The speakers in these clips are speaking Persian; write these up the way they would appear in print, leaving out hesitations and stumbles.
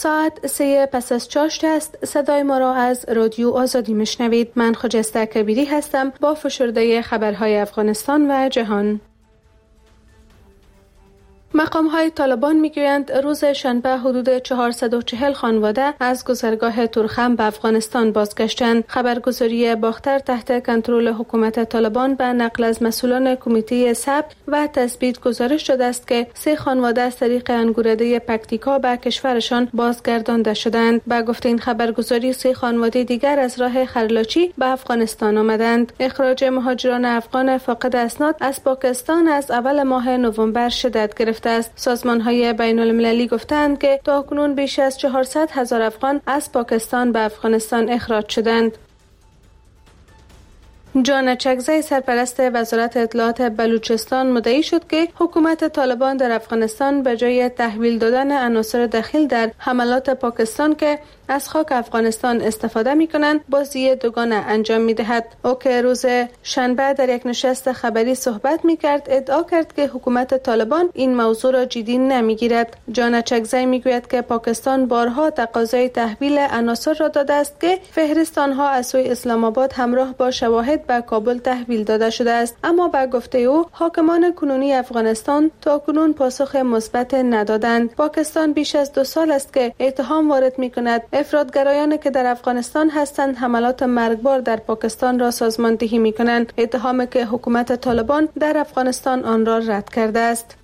ساعت 3 پس از چاشت است. صدای ما را از رادیو آزادی میشنوید. من خجسته کبیری هستم با فشرده خبرهای افغانستان و جهان. مقام‌های طالبان میگویند روز شنبه حدود 440 خانواده از گذرگاه تورخم به افغانستان بازگشتند. خبرگزاری باختر تحت کنترل حکومت طالبان به نقل از مسئولان کمیته ثبت و تثبیت گزارش داده است که 3 خانواده از طریق انگورده پکتیکا به کشورشان بازگردانده شدند. به گفته این خبرگزاری 3 خانواده دیگر از راه خرلاچی به افغانستان آمدند. اخراج مهاجران افغان فاقد اسناد از پاکستان از اول ماه نوامبر شدت گرفت است. سازمان‌های بین‌المللی گفتند که تاکنون بیش از 400,000 افغان از پاکستان به افغانستان اخراج شدند. جان چکزی سرپرست وزارت اطلاعات بلوچستان مدعی شد که حکومت طالبان در افغانستان به جای تحویل دادن عناصر دخیل در حملات پاکستان که از خاک افغانستان استفاده می‌کنند بازی دوگانه انجام می‌دهد. او که روز شنبه در یک نشست خبری صحبت می‌کرد ادعا کرد که حکومت طالبان این موضوع را جدی نمی‌گیرد. جان چکزی می‌گوید که پاکستان بارها تقاضای تحویل عناصر را داده است که فهرست آنها از سوی اسلام آباد همراه با شواهد به کابل تحویل داده شده است، اما به گفته او حاکمان کنونی افغانستان تاکنون پاسخ مثبت ندادند. پاکستان بیش از 2 سال است که اتهام وارد می‌کند افراطگرایانی که در افغانستان هستند حملات مرگبار در پاکستان را سازماندهی می‌کنند، اتهامی که حکومت طالبان در افغانستان آن را رد کرده است.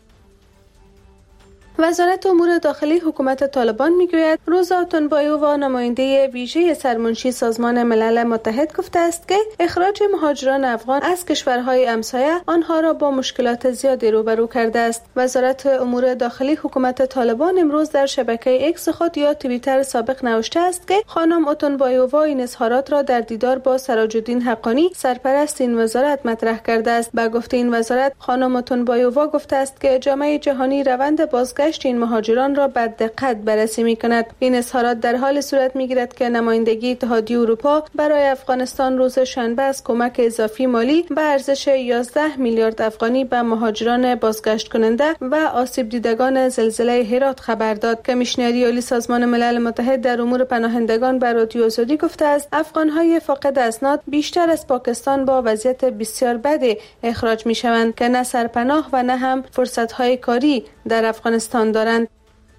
وزارت امور داخلی حکومت طالبان میگوید روزا تنبایووا نماینده ویژه سرمنشی سازمان ملل متحد گفته است که اخراج مهاجران افغان از کشورهای همسایه آنها را با مشکلات زیادی روبرو کرده است. وزارت امور داخلی حکومت طالبان امروز در شبکه ایکس خود یا توییتر سابق نوشته است که خانم تنبایووا این اظهارات را در دیدار با سراج الدین حقانی سرپرست این وزارت مطرح کرده است. به گفته این وزارت خانم تنبایووا گفته است که جامعه جهانی روند بازگشت این مهاجران را به دقت بررسی می‌کند. این اظهارات در حال صورت می‌گیرد که نمایندگی اتحادیه اروپا برای افغانستان روز شنبه از کمک اضافی مالی به ارزش 11 میلیارد افغانی به مهاجران بازگشت کننده و آسیب دیدگان زلزله هرات خبر داد. کمیشنری عالی سازمان ملل متحد در امور پناهندگان به رادیو آزادی گفته است افغان‌های فاقد اسناد بیشتر از پاکستان با وضعیت بسیار بد اخراج می‌شوند که نه سرپناه و نه هم فرصت‌های کاری در افغانستان دارند.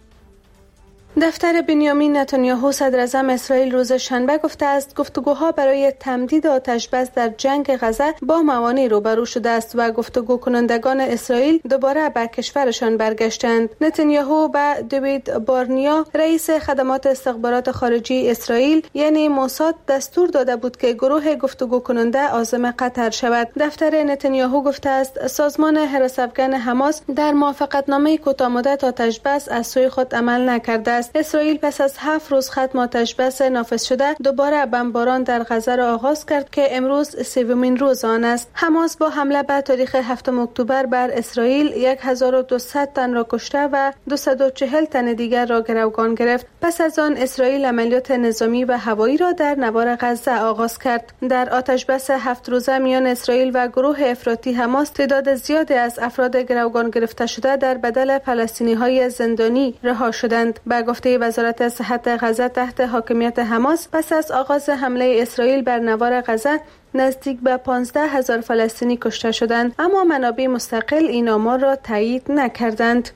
دفتر بنیامین نتانیاهو صدر اعظم اسرائیل روز شنبه گفته است گفتگوها برای تمدید آتش بس در جنگ غزه با موانع روبرو شده است و گفتگو کنندگان اسرائیل دوباره به کشورشان برگشتند. نتانیاهو به دیوید بارنیا رئیس خدمات استخبارات خارجی اسرائیل یعنی موساد دستور داده بود که گروه گفتگو کننده عازم قطر شود. دفتر نتانیاهو گفته است سازمان حراس افغان حماس در موافقتنامه کوتاه‌مدت آتش بس از سوی خود عمل نکرده است. اسرائیل پس از 7 روز ختم آتش بس نافذ شده دوباره بمباران در غزه را آغاز کرد که امروز 3مین روز آن است. حماس با حمله به تاریخ 7 اکتبر بر اسرائیل 1200 تن را کشته و 240 تن دیگر را گروگان گرفت. پس از آن اسرائیل عملیات نظامی و هوایی را در نوار غزه آغاز کرد. در آتش بس 7 روزه میان اسرائیل و گروه افراطی حماس تعداد زیادی از افراد گروگان گرفته شده در بدل فلسطینی‌های زندانی رها شدند. به گفته وزارت صحت غزه تحت حاکمیت حماس پس از آغاز حمله اسرائیل بر نوار غزه نزدیک به 15,000 فلسطینی کشته شدند، اما منابع مستقل این آمار را تایید نکردند.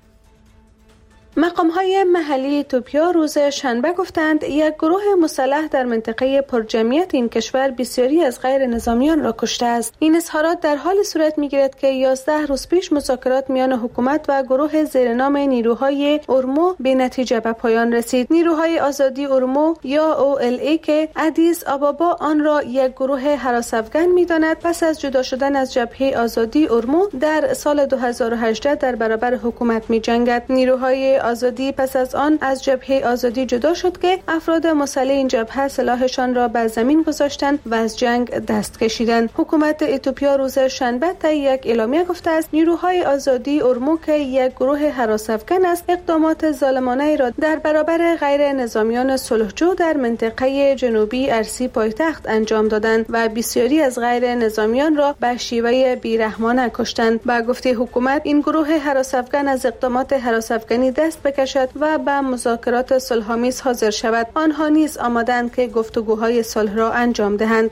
مقام‌های محلی اتوپیا روز شنبه گفتند یک گروه مسلح در منطقه پرجمعیت این کشور بسیاری از غیر نظامیان را کشته است. این اظهارات در حال صورت می‌گیرد که 11 روز پیش مذاکرات میان حکومت و گروه زیر نام نیروهای اورمو به نتیجه به پایان رسید. نیروهای آزادی اورمو یا OLA که ادیس آبابا آن را یک گروه حراس افغان می‌داند پس از جدا شدن از جبهه آزادی اورمو در سال 2018 در برابر حکومت می‌جنگد. نیروهای آزادی پس از آن از جبهه آزادی جدا شد که افراد مسلح این جبهه سلاحشان را بر زمین گذاشتند و از جنگ دست کشیدند. حکومت اتوپیا روز شنبه طی یک اعلامیه گفته است نیروهای آزادی اورمو که یک گروه حراس افغان است اقدامات ظالمانه را در برابر غیر نظامیان صلحجو در منطقه جنوبی ارسی پایتخت انجام دادند و بسیاری از غیر نظامیان را به شیوه بیرحمانه کشتند. با گفته حکومت این گروه حراس افغان از اقدامات حراس افغانی دست دست بکشد و به مذاکرات صلح‌آمیز حاضر شود. آنها نیز آمادند که گفتگوهای صلح را انجام دهند.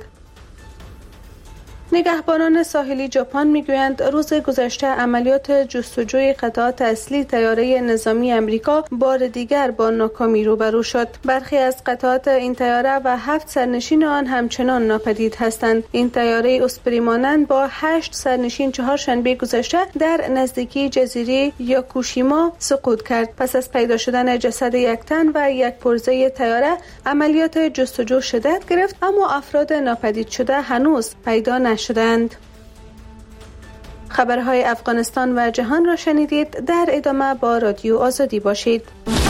نگهبانان ساحلی ژاپن میگویند روز گذشته عملیات جستجوی قطعات اصلی طیاره نظامی آمریکا بار دیگر با ناکامی روبرو شد. برخی از قطعات این طیاره و 7 سرنشین آن همچنان ناپدید هستند. این طیاره اسپری مانند با 8 سرنشین چهارشنبه گذشته در نزدیکی جزیره یاکوشیما سقوط کرد. پس از پیدا شدن جسد یک تن و یک پرزه طیاره عملیات جستجو شدت گرفت، اما افراد ناپدید شده هنوز پیدا نشدند. خبرهای افغانستان و جهان را شنیدید. در ادامه با رادیو آزادی باشید.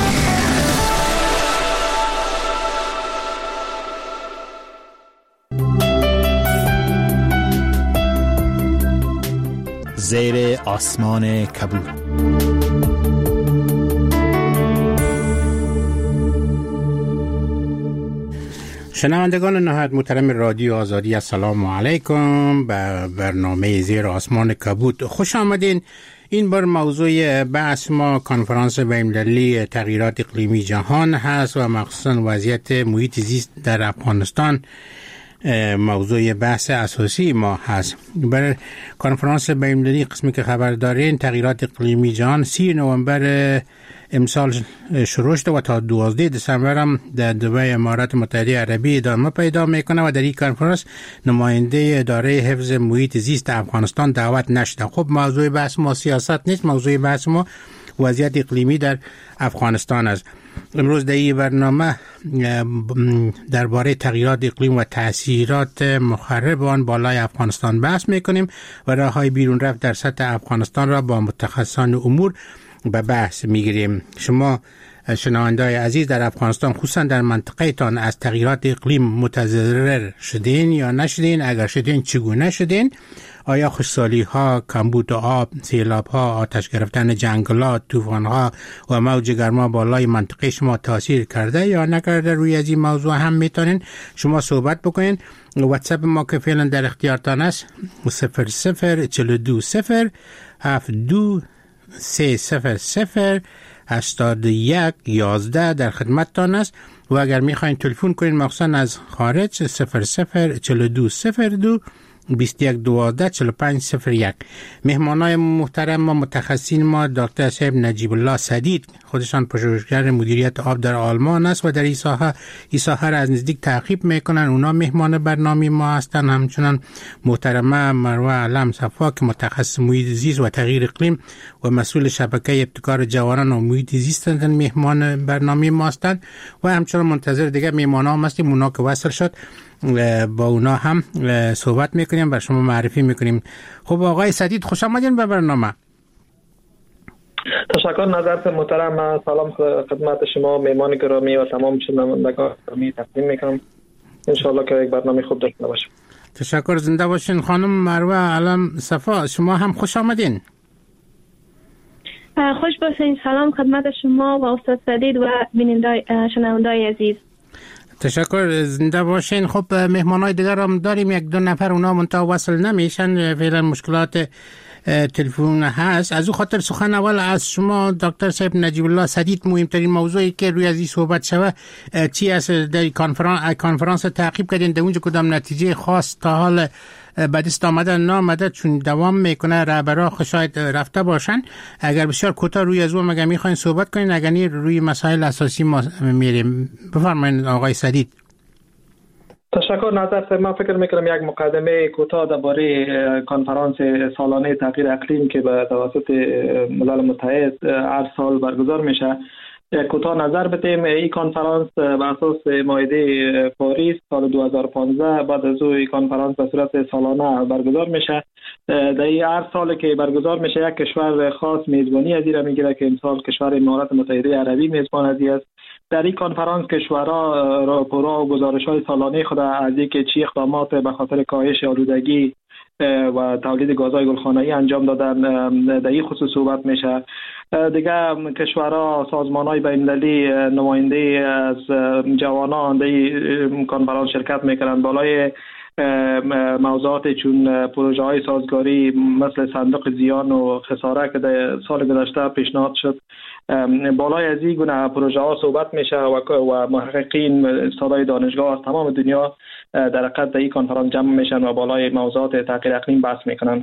زیر آسمان کبود. شنوندگان نهایت محترم رادیو آزادی، السلام علیکم. به برنامه زیر آسمان کبود خوش آمدین. این بار موضوع بحث ما کنفرانس بین‌المللی تغییرات اقلیمی جهان هست و مخصوصا وضعیت محیط زیست در افغانستان موضوع بحث اساسی ما هست. برای کنفرانس بین‌المللی قسمی که خبر دارین تغییرات اقلیمی جهان 30 نوامبر امسال شروع شده و تا 12 دسامبر هم در دبی امارات متحده عربی ادامه پیدا میکنه و در این کنفرانس نماینده اداره حفظ محیط زیست افغانستان دعوت نشده. خب موضوع بحث ما سیاست نیست، موضوع بحث ما وضعیت اقلیمی در افغانستان است. امروز در این برنامه درباره تغییرات اقلیم و تأثیرات مخرب آن بالای افغانستان بحث میکنیم و راههای بیرون رفت در سطح افغانستان را با متخصصان امور به بحث میگیریم. شما شنونده‌های عزیز در افغانستان خصوصا در منطقه تان از تغییرات اقلیم متضرر شدین یا نشدین؟ اگر شدین چگونه شدین؟ آیا خشکسالی ها، کمبود آب، سیلاب ها، آتش گرفتن جنگلات، طوفان ها و موج گرما بالای منطقه شما تاثیر کرده یا نکرده؟ روی از این موضوع هم میتونین شما صحبت بکنین. واتساپ ما که فعلا در اختیارتان است 0042 72 300 81 11 در خدمتتان است و اگر میخواین تلفن کنین مخصوصا از خارج 0042 02 21 12 45 01. مهمانای محترم ما، متخصصین ما، دکتر صاحب نجیب الله سدید، خودشان پژوهشگر مدیریت آب در آلمان است و در این ساحه را از نزدیک تعقیب میکنن. اونا مهمان برنامه ما هستن. همچنان محترمه مروه علم صفا که متخصص محیط زیست و تغییر اقلیم و مسئول شبکه ابتکار جوانان و محیط زیست مهمان برنامه ما هستند و همچنان منتظر دیگه مهمانا هم هستیم. اونا که وصل شد با اونا هم صحبت میکنیم، بر شما معرفی میکنیم. خب آقای سدید خوش آمدین به برنامه. تشکر نظرت محترم. سلام خدمت شما مهمان گرامی و تمام شنوندگان گرامی تقدیم میکنم. انشالله که یک برنامه خوب داشته باشیم. تشکر، زنده باشین. خانم مروه علم صفا شما هم خوش آمدین. خوش باشین. سلام خدمت شما و استاد سدید و شنوندگان عزیز. تشکر، زنده باشین. خب مهمانای دیگر هم داریم، یک دو نفر اونا منتها وصل نمیشن، فعلا مشکلات تلفن هست. از او خاطر سخن اول از شما دکتر صاحب نجیب الله سدید، مهمترین موضوعی که روی از این صحبت شوه چی است؟ در کنفرانس تعقیب کردین، در اونجا کدام نتیجه خاص تا حال به دست آمده نامده؟ چون دوام میکنه رهبرا شاید رفته باشن. اگر بسیار کوتاه روی از اون مگه میخواین صحبت کنین، اگر نه روی مسائل اساسی ما میریم. بفرمایید آقای سدید. تشکر نظر. من فکر میکنم یک مقدمه کوتاه درباره کنفرانس سالانه تغییر اقلیم که به توسط ملل متحد هر سال برگزار میشه کوتاه نظر بدیم. این کنفرانس بر اساس معاهده پاریس سال 2015 بعد از این کنفرانس به صورت سالانه برگزار میشه. در این هر سال که برگزار میشه یک کشور خاص میزبانی از این میگیره که امسال کشور امارات متحده عربی میزبان از این است. در این کنفرانس کشورها راپورها و گزارش‌های سالانه خود از اینکه چی اقدامات به خاطر کاهش آلودگی و تولید گازهای گلخانه‌ای انجام دادن در این خصوص صحبت میشه. دیگه کشورها، سازمان‌های بین‌المللی، نماینده از جوانان در این کنفرانس شرکت میکنند. بالای موضوعات چون پروژه های سازگاری مثل صندوق زیان و خساره که در سال گذشته پیشنهاد شد بالای از این گونه پروژه ها صحبت میشه و محققین صدای دانشگاه از تمام دنیا در حقیقت در این کنفرانس جمع میشن و بالای موضوعات تغییر اقلیم بحث میکنن.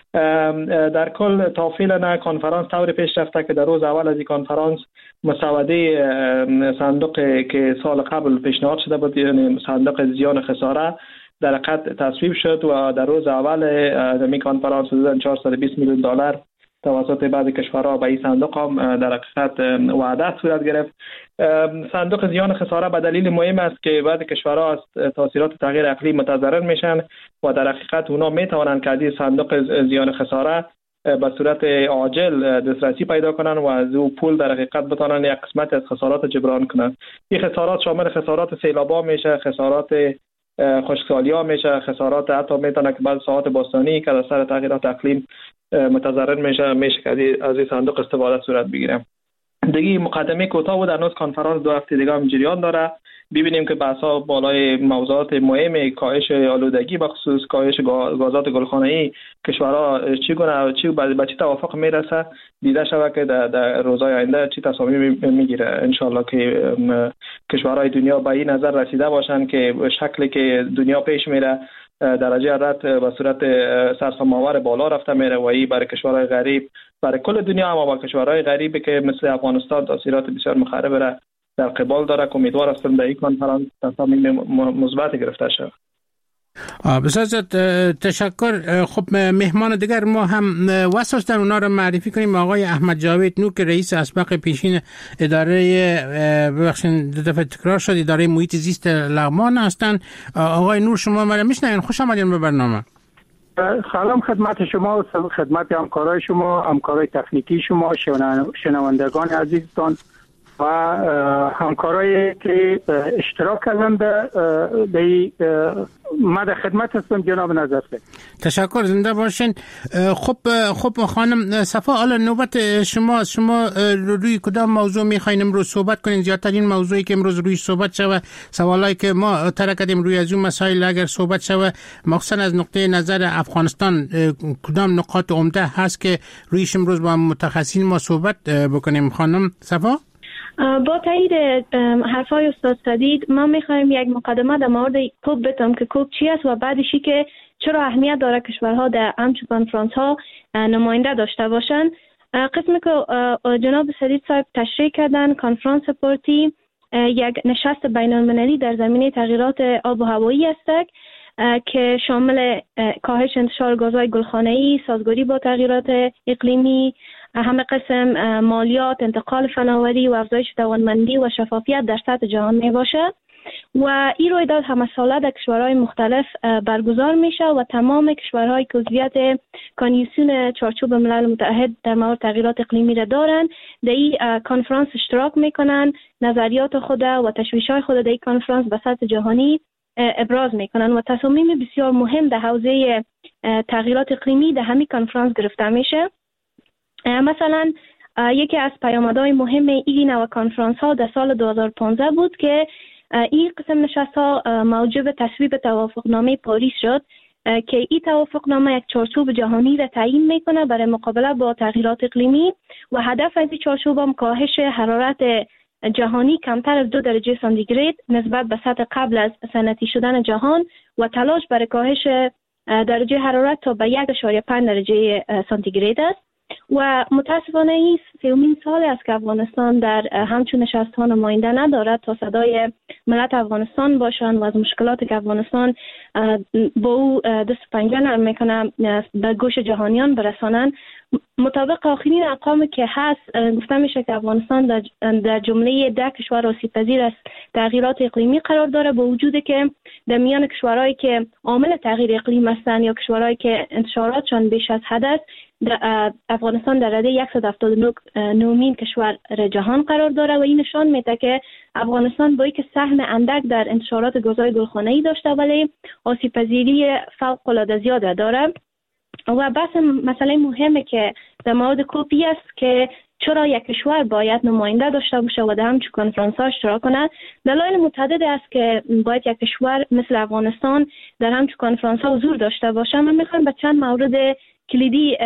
در کل تا فعلا کنفرانس طور پیش رفته که در روز اول از این کنفرانس مسوده صندوق که سال قبل پیشنهاد شده بود، یعنی صندوق زیان خساره، در حقیقت تصویب شد و در روز اول این کنفرانس حدود 420 میلیون دلار توسط بعضی کشورها به این صندوق هم در حقیقت وعده صورت گرفت. صندوق زیان خساره به دلیل مهم است که بعضی کشورها از تاثیرات تغییر اقلیم متضرر میشن و در حقیقت اونا میتوانند که از این صندوق زیان خساره به صورت عاجل دسترسی پیدا کنند و از او پول در حقیقت بتوانند یک قسمت از خسارات جبران کنند. این خسارات شامل خسارات سیلاب‌ها میشه، خسارات خشکسالی‌ها میشه، خسارات حتی میتونه که بعض ساعات باستانی که از اثر تغییرات اقلیم متضرر میشه که از این صندوق استفاده صورت بگیره. دیگه مقدمه کوتاه بود. هنوز کنفرانس 2 هفته دیگه هم جریان داره. ببینیم که بحث‌ها بالای موضوعات مهم کاهش آلودگی به خصوص کاهش گازات گلخانه‌ای کشورها چی به چه توافق میرسه، دیده شود که در روزهای آینده چی تصامیم میگیره. انشالله که کشورهای دنیا به این نظر رسیده باشن که شکلی که دنیا پیش میره درجه حرارت به صورت سرسام‌آور بالا رفته میره و این برای کشورهای غریب، برای کل دنیا، اما با کشورهای غریبی که مثل افغانستان تاثیرات بسیار مخرب را در قبال داره. امیدوار هستم در این کنفرانس تصامیم مثبت گرفته شود. بسیار تشکر. خب مهمان دیگر ما هم واسه در اونا رو معرفی کنیم. آقای احمد جاوید نور که رئیس اسبق پیشین اداره ببخشید دفعه تکرار شد اداره محیط زیست لغمان هستند. آقای نور شما مرا میشنوین؟ خوش آمدین به برنامه. سلام خدمت شما و خدمت همکارای شما، همکارای تکنیکی شما، شنوندگان عزیزتان و همکارایی که اشتراک کردن به من خدمت هستم. جناب نظرفه تشکر، زنده باشین. خب خانم صفا، حالا نوبت شما روی کدام موضوع میخواین امروز صحبت کنین؟ زیادترین موضوعی که امروز روی صحبت شوه، سوالایی که ما ترکدیم روی از اون مسائل اگر صحبت شوه، مخصوصا از نقطه نظر افغانستان کدام نقاط عمده هست که رویش امروز با متخصصین ما صحبت بکنیم؟ خانم صفا. با تایید حرفای استاد سدید ما میخوایم یک مقدمه در مورد کوب بتم که کوب چی است و بعدشی که چرا اهمیت داره کشورها در همچون کنفرانس ها نماینده داشته باشند. قسمی که جناب سدید صاحب تشریح کردن، کنفرانس پارتی یک نشست بین المللی در زمینه تغییرات آب و هوایی است که شامل کاهش انتشار گازهای گلخانه‌ای، سازگاری با تغییرات اقلیمی، همه قسم مالیات، انتقال فناوری و افزایش توانمندی و شفافیت در سطح جهان می باشه و این رویداد همه ساله در کشورهای مختلف برگزار میشه و تمام کشورهای که عضویت کانوانسیون چارچوب ملل متحد در مورد تغییرات اقلیمی را دارند در این کنفرانس اشتراک میکنن، نظریات خود و تشویش‌های خود در این کنفرانس به سطح جهانی ابراز میکنن و تصامیم بسیار مهم در حوزه تغییرات اقلیمی در همین کنفرانس گرفته میشه. مثلا یکی از پیامدهای مهم این نوع کنفرانس ها در سال 2015 بود که این قسم نشست ها موجب تصویب توافقنامه پاریس شد که این توافقنامه یک چارچوب جهانی را تعیین میکنه برای مقابله با تغییرات اقلیمی و هدف از این چارچوب هم کاهش حرارت جهانی کمتر از 2 درجه سانتیگراد نسبت به سطح قبل از صنعتی شدن جهان و تلاش برای کاهش درجه حرارت تا به 1.5 درجه سانتیگراد است. و متاسفانه این 3مین سال است که افغانستان در همچون نشست ها نماینده ندارد تا صدای ملت افغانستان باشند و از مشکلات که افغانستان با او دست پنجه نرم میکنه به گوش جهانیان برسانند. مطابق آخرین ارقامی که هست گفته میشه که افغانستان در جمله 10 کشور آسیب‌پذیر از تغییرات اقلیمی قرار داره، با وجودی که در میان کشورهایی که عامل تغییر اقلیم هستند یا کشورهایی که انتشاراتشان بیش از حد است، افغانستان در رده 179مین کشور جهان قرار داره و این نشان میده که افغانستان با اینکه سهم اندک در انتشارات گازهای گلخانه‌ای داشته ولی آسیب‌پذیری فوق‌العاده زیاد داره. و بحث مسئله مهمه که در مورد کوپی است که چرا یک کشور باید نماینده داشته باشه و در همچون کنفرانس ها اشتراک کنه. دلایل متعدد است که باید یک کشور مثل افغانستان در همچون کنفرانس ها حضور داشته باشه. من میخوام به چند مورد کلیدی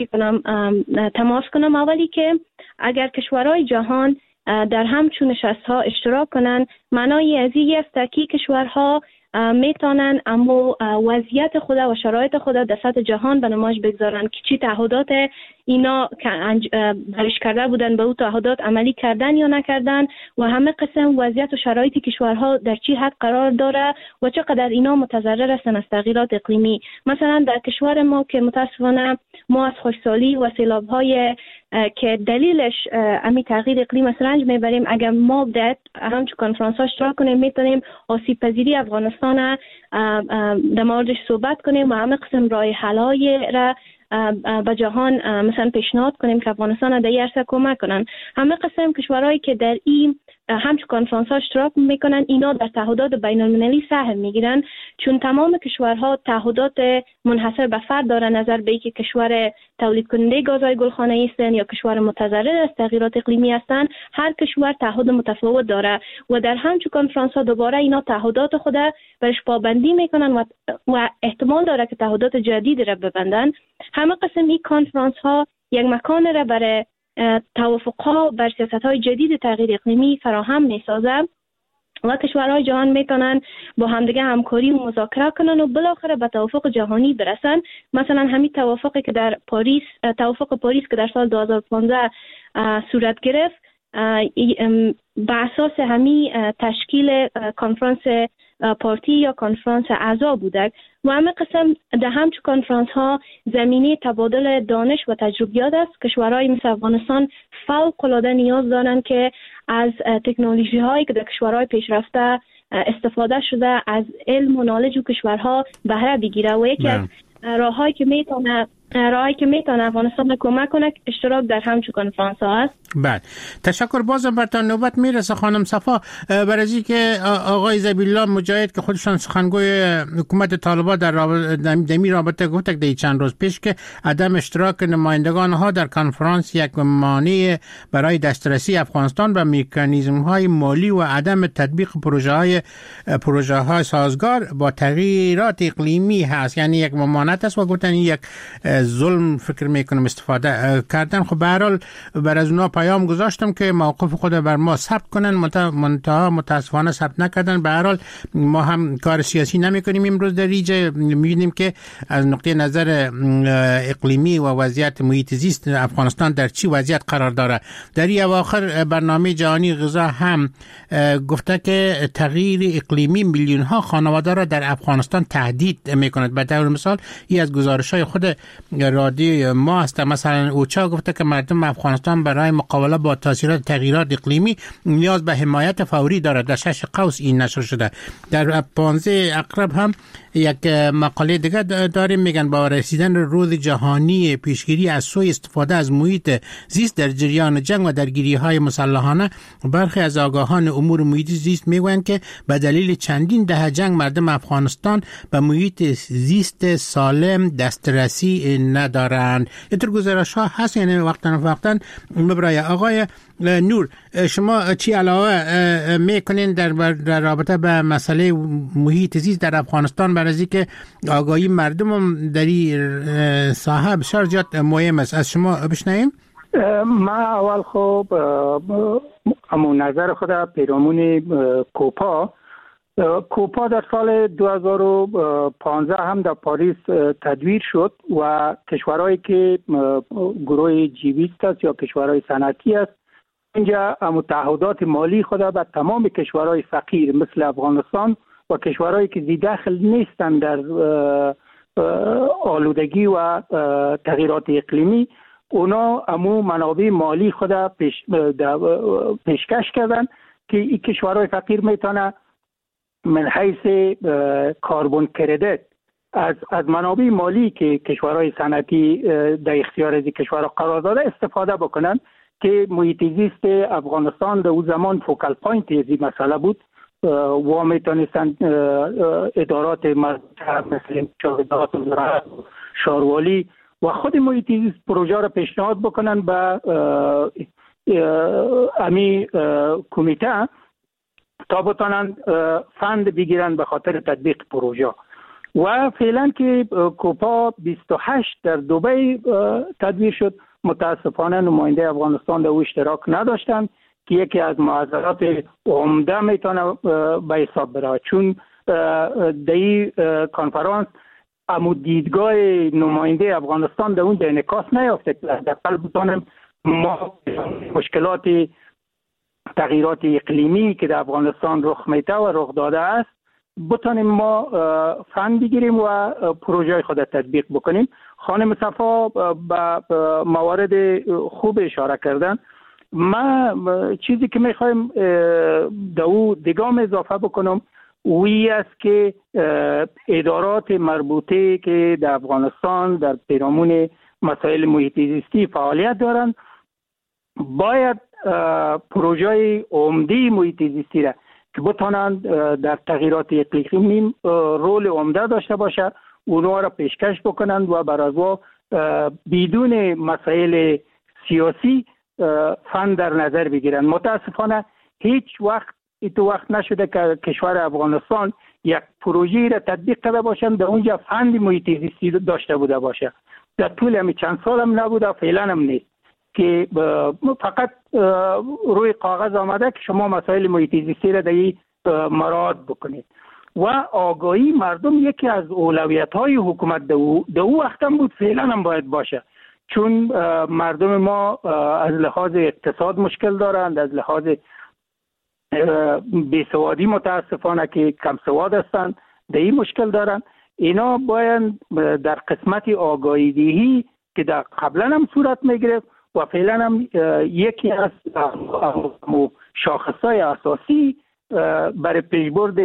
تماس کنم. اولی که اگر کشورهای جهان در همچون نشست‌ها اشتراک کنند، معنای از این است که کشورها میتونن اما وضعیت خود و شرایط خود در سطح جهان به نمایش بگذارن که چی تعهدات اینا برش کرده بودن به او تعهدات عملی کردن یا نکردن و همه قسم وضعیت و شرایط کشورها در چی حد قرار داره و چقدر اینا متضرر هستن از تغییرات اقلیمی. مثلا در کشور ما که متاسفانه ما از خشکسالی و سیلاب‌های که دلیلش امی تغییر اقلیم است رنج میبریم، اگر ما در همچون کنفرانس ها اشتراک کنیم میتونیم آسیب پذیری افغانستان در موردش صحبت کنیم و همه قسم راه حل‌های را به جهان مثلا پیشنهاد کنیم که افغانستان در این عرصه کمک کنن. همه قسم کشورهایی که در این همچون کنفرانس ها اشتراک میکنن اینا در تعهدات بین المللی سهم میگیرن، چون تمام کشورها تعهدات منحصر به فرد دارن، نظر به اینکه کشور تولید کننده گازهای گلخانه‌ای هستند یا کشور متضرر از تغییرات اقلیمی هستند. هر کشور تعهد متفاوت داره و در همچون کنفرانس ها دوباره اینا تعهدات خود برش پابندی میکنن و احتمال داره که تعهدات جدید را ببندن. همه قسم این کنفرانس ها یک مکان را برای توافق‌ها بر سیاست‌های جدید تغییر اقلیمی فراهم می‌سازد و کشورهای جهان میتونن با همدیگه همکاری و مذاکره کنن و بالاخره به توافق جهانی برسن. مثلا همین توافقی که در پاریس، توافق پاریس که در سال 2015 صورت گرفت، به اساس همین تشکیل کنفرانس پارتی یا کنفرانس اعضا بوده و همه قسم در همچون کنفرانس ها زمینه تبادل دانش و تجربیات است. کشورهای مثل افغانستان فوق العاده نیاز دارند که از تکنولوژی هایی که در کشورهای پیشرفته استفاده شده از علم و نالج و کشورها بهره بگیره و یکی از راههایی که میتونه افغانستان کمک کنه اشتراک در همچون کنفرانس ها است. بله، تشکر. بازم برتان نوبت میرسه خانم صفا، برای از اینکه آقای ذبیح‌الله مجاهد که خودشان سخنگوی حکومت طالبان در رابطه گفت در چند روز پیش که عدم اشتراک نمایندگان ها در کنفرانس یک مانع برای دسترسی افغانستان به مکانیزم های مالی و عدم تطبیق پروژه های سازگار با تغییرات اقلیمی هست، یعنی یک ممانعت است و گفتن یک ظلم فکر میکنم استفاده کردن. خب به هر حال بر از اونا پیام گذاشتم که موقف خود بر ما ثبت کنن، منتها متاسفانه ثبت نکردن. به هر حال ما هم کار سیاسی نمیکنیم امروز در اینجا، میبینیم که از نقطه نظر اقلیمی و وضعیت محیط زیست افغانستان در چی وضعیت قرار داره. در این اواخر برنامه جهانی غذا هم گفته که تغییر اقلیمی میلیون ها خانواده را در افغانستان تهدید میکند. به طور مثال این از گزارش‌های خود رادیو ما است. مثلا اوچا گفته که مردم افغانستان برای مقابله با تاثیرات تغییرات اقلیمی نیاز به حمایت فوری دارد. در 6 قوس این نشر شده. در 15 اقرب هم یک مقاله دیگه داریم، میگن با رسیدن روز جهانی پیشگیری از سوء استفاده از محیط زیست در جریان جنگ و درگیری‌های مسلحانه، برخی از آگاهان امور محیط زیست میگویند که به دلیل چندین دهه جنگ مردم افغانستان به محیط زیست سالم دسترسی ندارند. اینطور گزارش‌ها هست، یعنی وقتا برای آقای نور شما چی علاوه میکنین در رابطه به مسئله محیط زیست در افغانستان، برای اینکه آگاهی مردم هم در این ساحه بسیار زیاد مهم است؟ از شما بشنویم. ما اول خب اما نظر خود پیرامون کوپا در سال 2015 هم در پاریس تدویر شد و کشورهایی که گروه G20 است یا کشورهای صنعتی است اینجا متعهدات مالی خود به تمام کشورهای فقیر مثل افغانستان و کشورهایی که داخل نیستند در آلودگی و تغییرات اقلیمی، اونا امو منابع مالی خود پیشکش کردن که این کشورهای فقیر میتونه من حیث کاربن کردیت از منابع مالی که کشورهای صنعتی در اختیار از کشورها قرار داده استفاده بکنن که محیط زیست افغانستان در اون زمان فوکال پوینت از این مسئله بود و میتونستند ادارات مثل ادارات زراعت شاروالی و خود محیط زیست پروژه را پیشنهاد بکنن به امی کمیته تا بتانند فند بگیرن به خاطر تطبیق پروژه. و فعلا که کوپا 28 در دبی تدبیر شد، متاسفانه نماینده افغانستان در او اشتراک نداشتند که یکی از معضلات عمده میتونه به حساب بره، چون در این کنفرانس امو دیدگاه نماینده افغانستان در اون انعکاس نیافته. حداقل بتونیم ما مشکلات تغییرات اقلیمی که در افغانستان رخ میده و رخ داده است بتونیم ما فن بگیریم و پروژه خود تطبیق بکنیم. خانم صفا به موارد خوب اشاره کردن. ما چیزی که میخوایم در او دیگه اضافه بکنم وی است که ادارات مربوطه که در افغانستان در پیرامون مسائل محیط زیستی فعالیت دارند باید پروژه عمده محیط زیستی را که بتوانند در تغییرات اقلیمی رول عمده داشته باشه اونها را پیشکش بکنند و بر از بدون مسائل سیاسی فن در نظر بگیرند. متاسفانه هیچ وقت نشده که کشور افغانستان یک پروژه را تطبیق کرده باشند در اونجا فن محیط زیستی داشته بوده باشه. در طول همین چند سال هم نبوده، فعلا هم نیست که فقط روی کاغذ آمده که شما مسائل محیط زیستی را در مراعات بکنید. و آگاهی مردم یکی از اولویت‌های حکومت در او وقت هم بود، فعلا هم باید باشه، چون مردم ما از لحاظ اقتصاد مشکل دارند، از لحاظ بیسوادی متاسفانه که کم سواد هستند در این مشکل دارند. اینا باید در قسمت آگاهی دهی که در قبلا هم صورت میگرفت و فعلا هم یکی از شاخصهای اساسی برای پیشبرد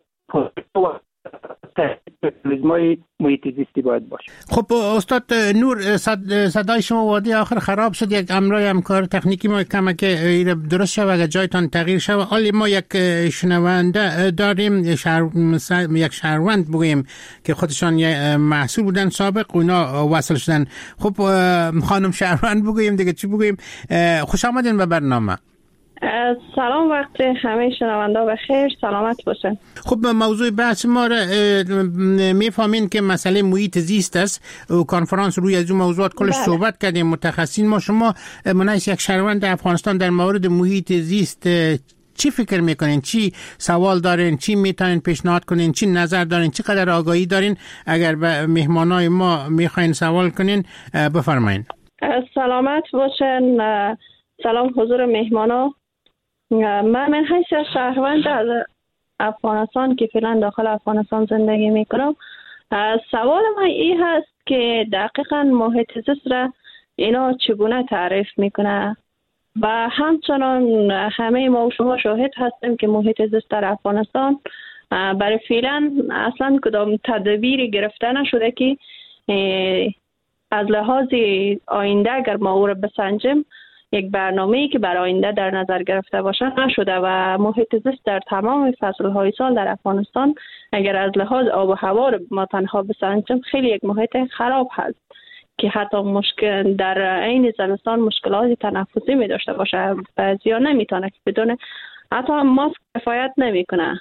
تحلیل محیط زیستی باید باشه. خب استاد نور، صدای شما وادی آخر خراب شد. یک امرای همکار تکنیکی ما کمک درست شد اگر جایتان تغییر شد. حالی ما یک شنونده داریم، یک شهروند بگوییم که خودشان محصول بودن سابق اونا وصل شدن. خب خانم شهروند بگوییم دیگه چی بگوییم؟ خوش آمدین به برنامه. سلام، وقت همه شنونده بخیر، سلامت باشن. خب موضوع بحث ما را میفهمین که مسئله محیط زیست است و کنفرانس روی از اون موضوعات کلش صحبت کردیم متخصصین. ما شما منایس یک شهروند افغانستان در مورد محیط زیست چی فکر میکنین؟ چی سوال دارین؟ چی میتونین پیشنهاد کنین؟ چی نظر دارین؟ چی قدر آگاهی دارین؟ اگر به مهمانای ما میخواین سوال کنین بفرمایین. سلامت باشن. سلام حضور مهمانا. من حیث شهروند از افغانستان که فعلا داخل افغانستان زندگی میکنم، سوال من این هست که دقیقاً محیط زیست را اینا چگونه تعریف میکنه و همچنان همه ما و شما شاهد هستیم که محیط زیست در افغانستان برای فعلا اصلا کدام تدبیری گرفته نشده که از لحاظ آینده اگر ما او را بسنجیم یک برنامه‌ای که برای آینده در نظر گرفته باشه نشده و محیط زیست در تمام فصل‌های سال در افغانستان اگر از لحاظ آب و هوا ما تنها بسنجیم خیلی یک محیط خراب هست که حتی مشکل در عین زمستان مشکلات تنفسی می داشته باشه. بعضیا نمیتونه که بدون حتی ماسک کفایت نمیکنه.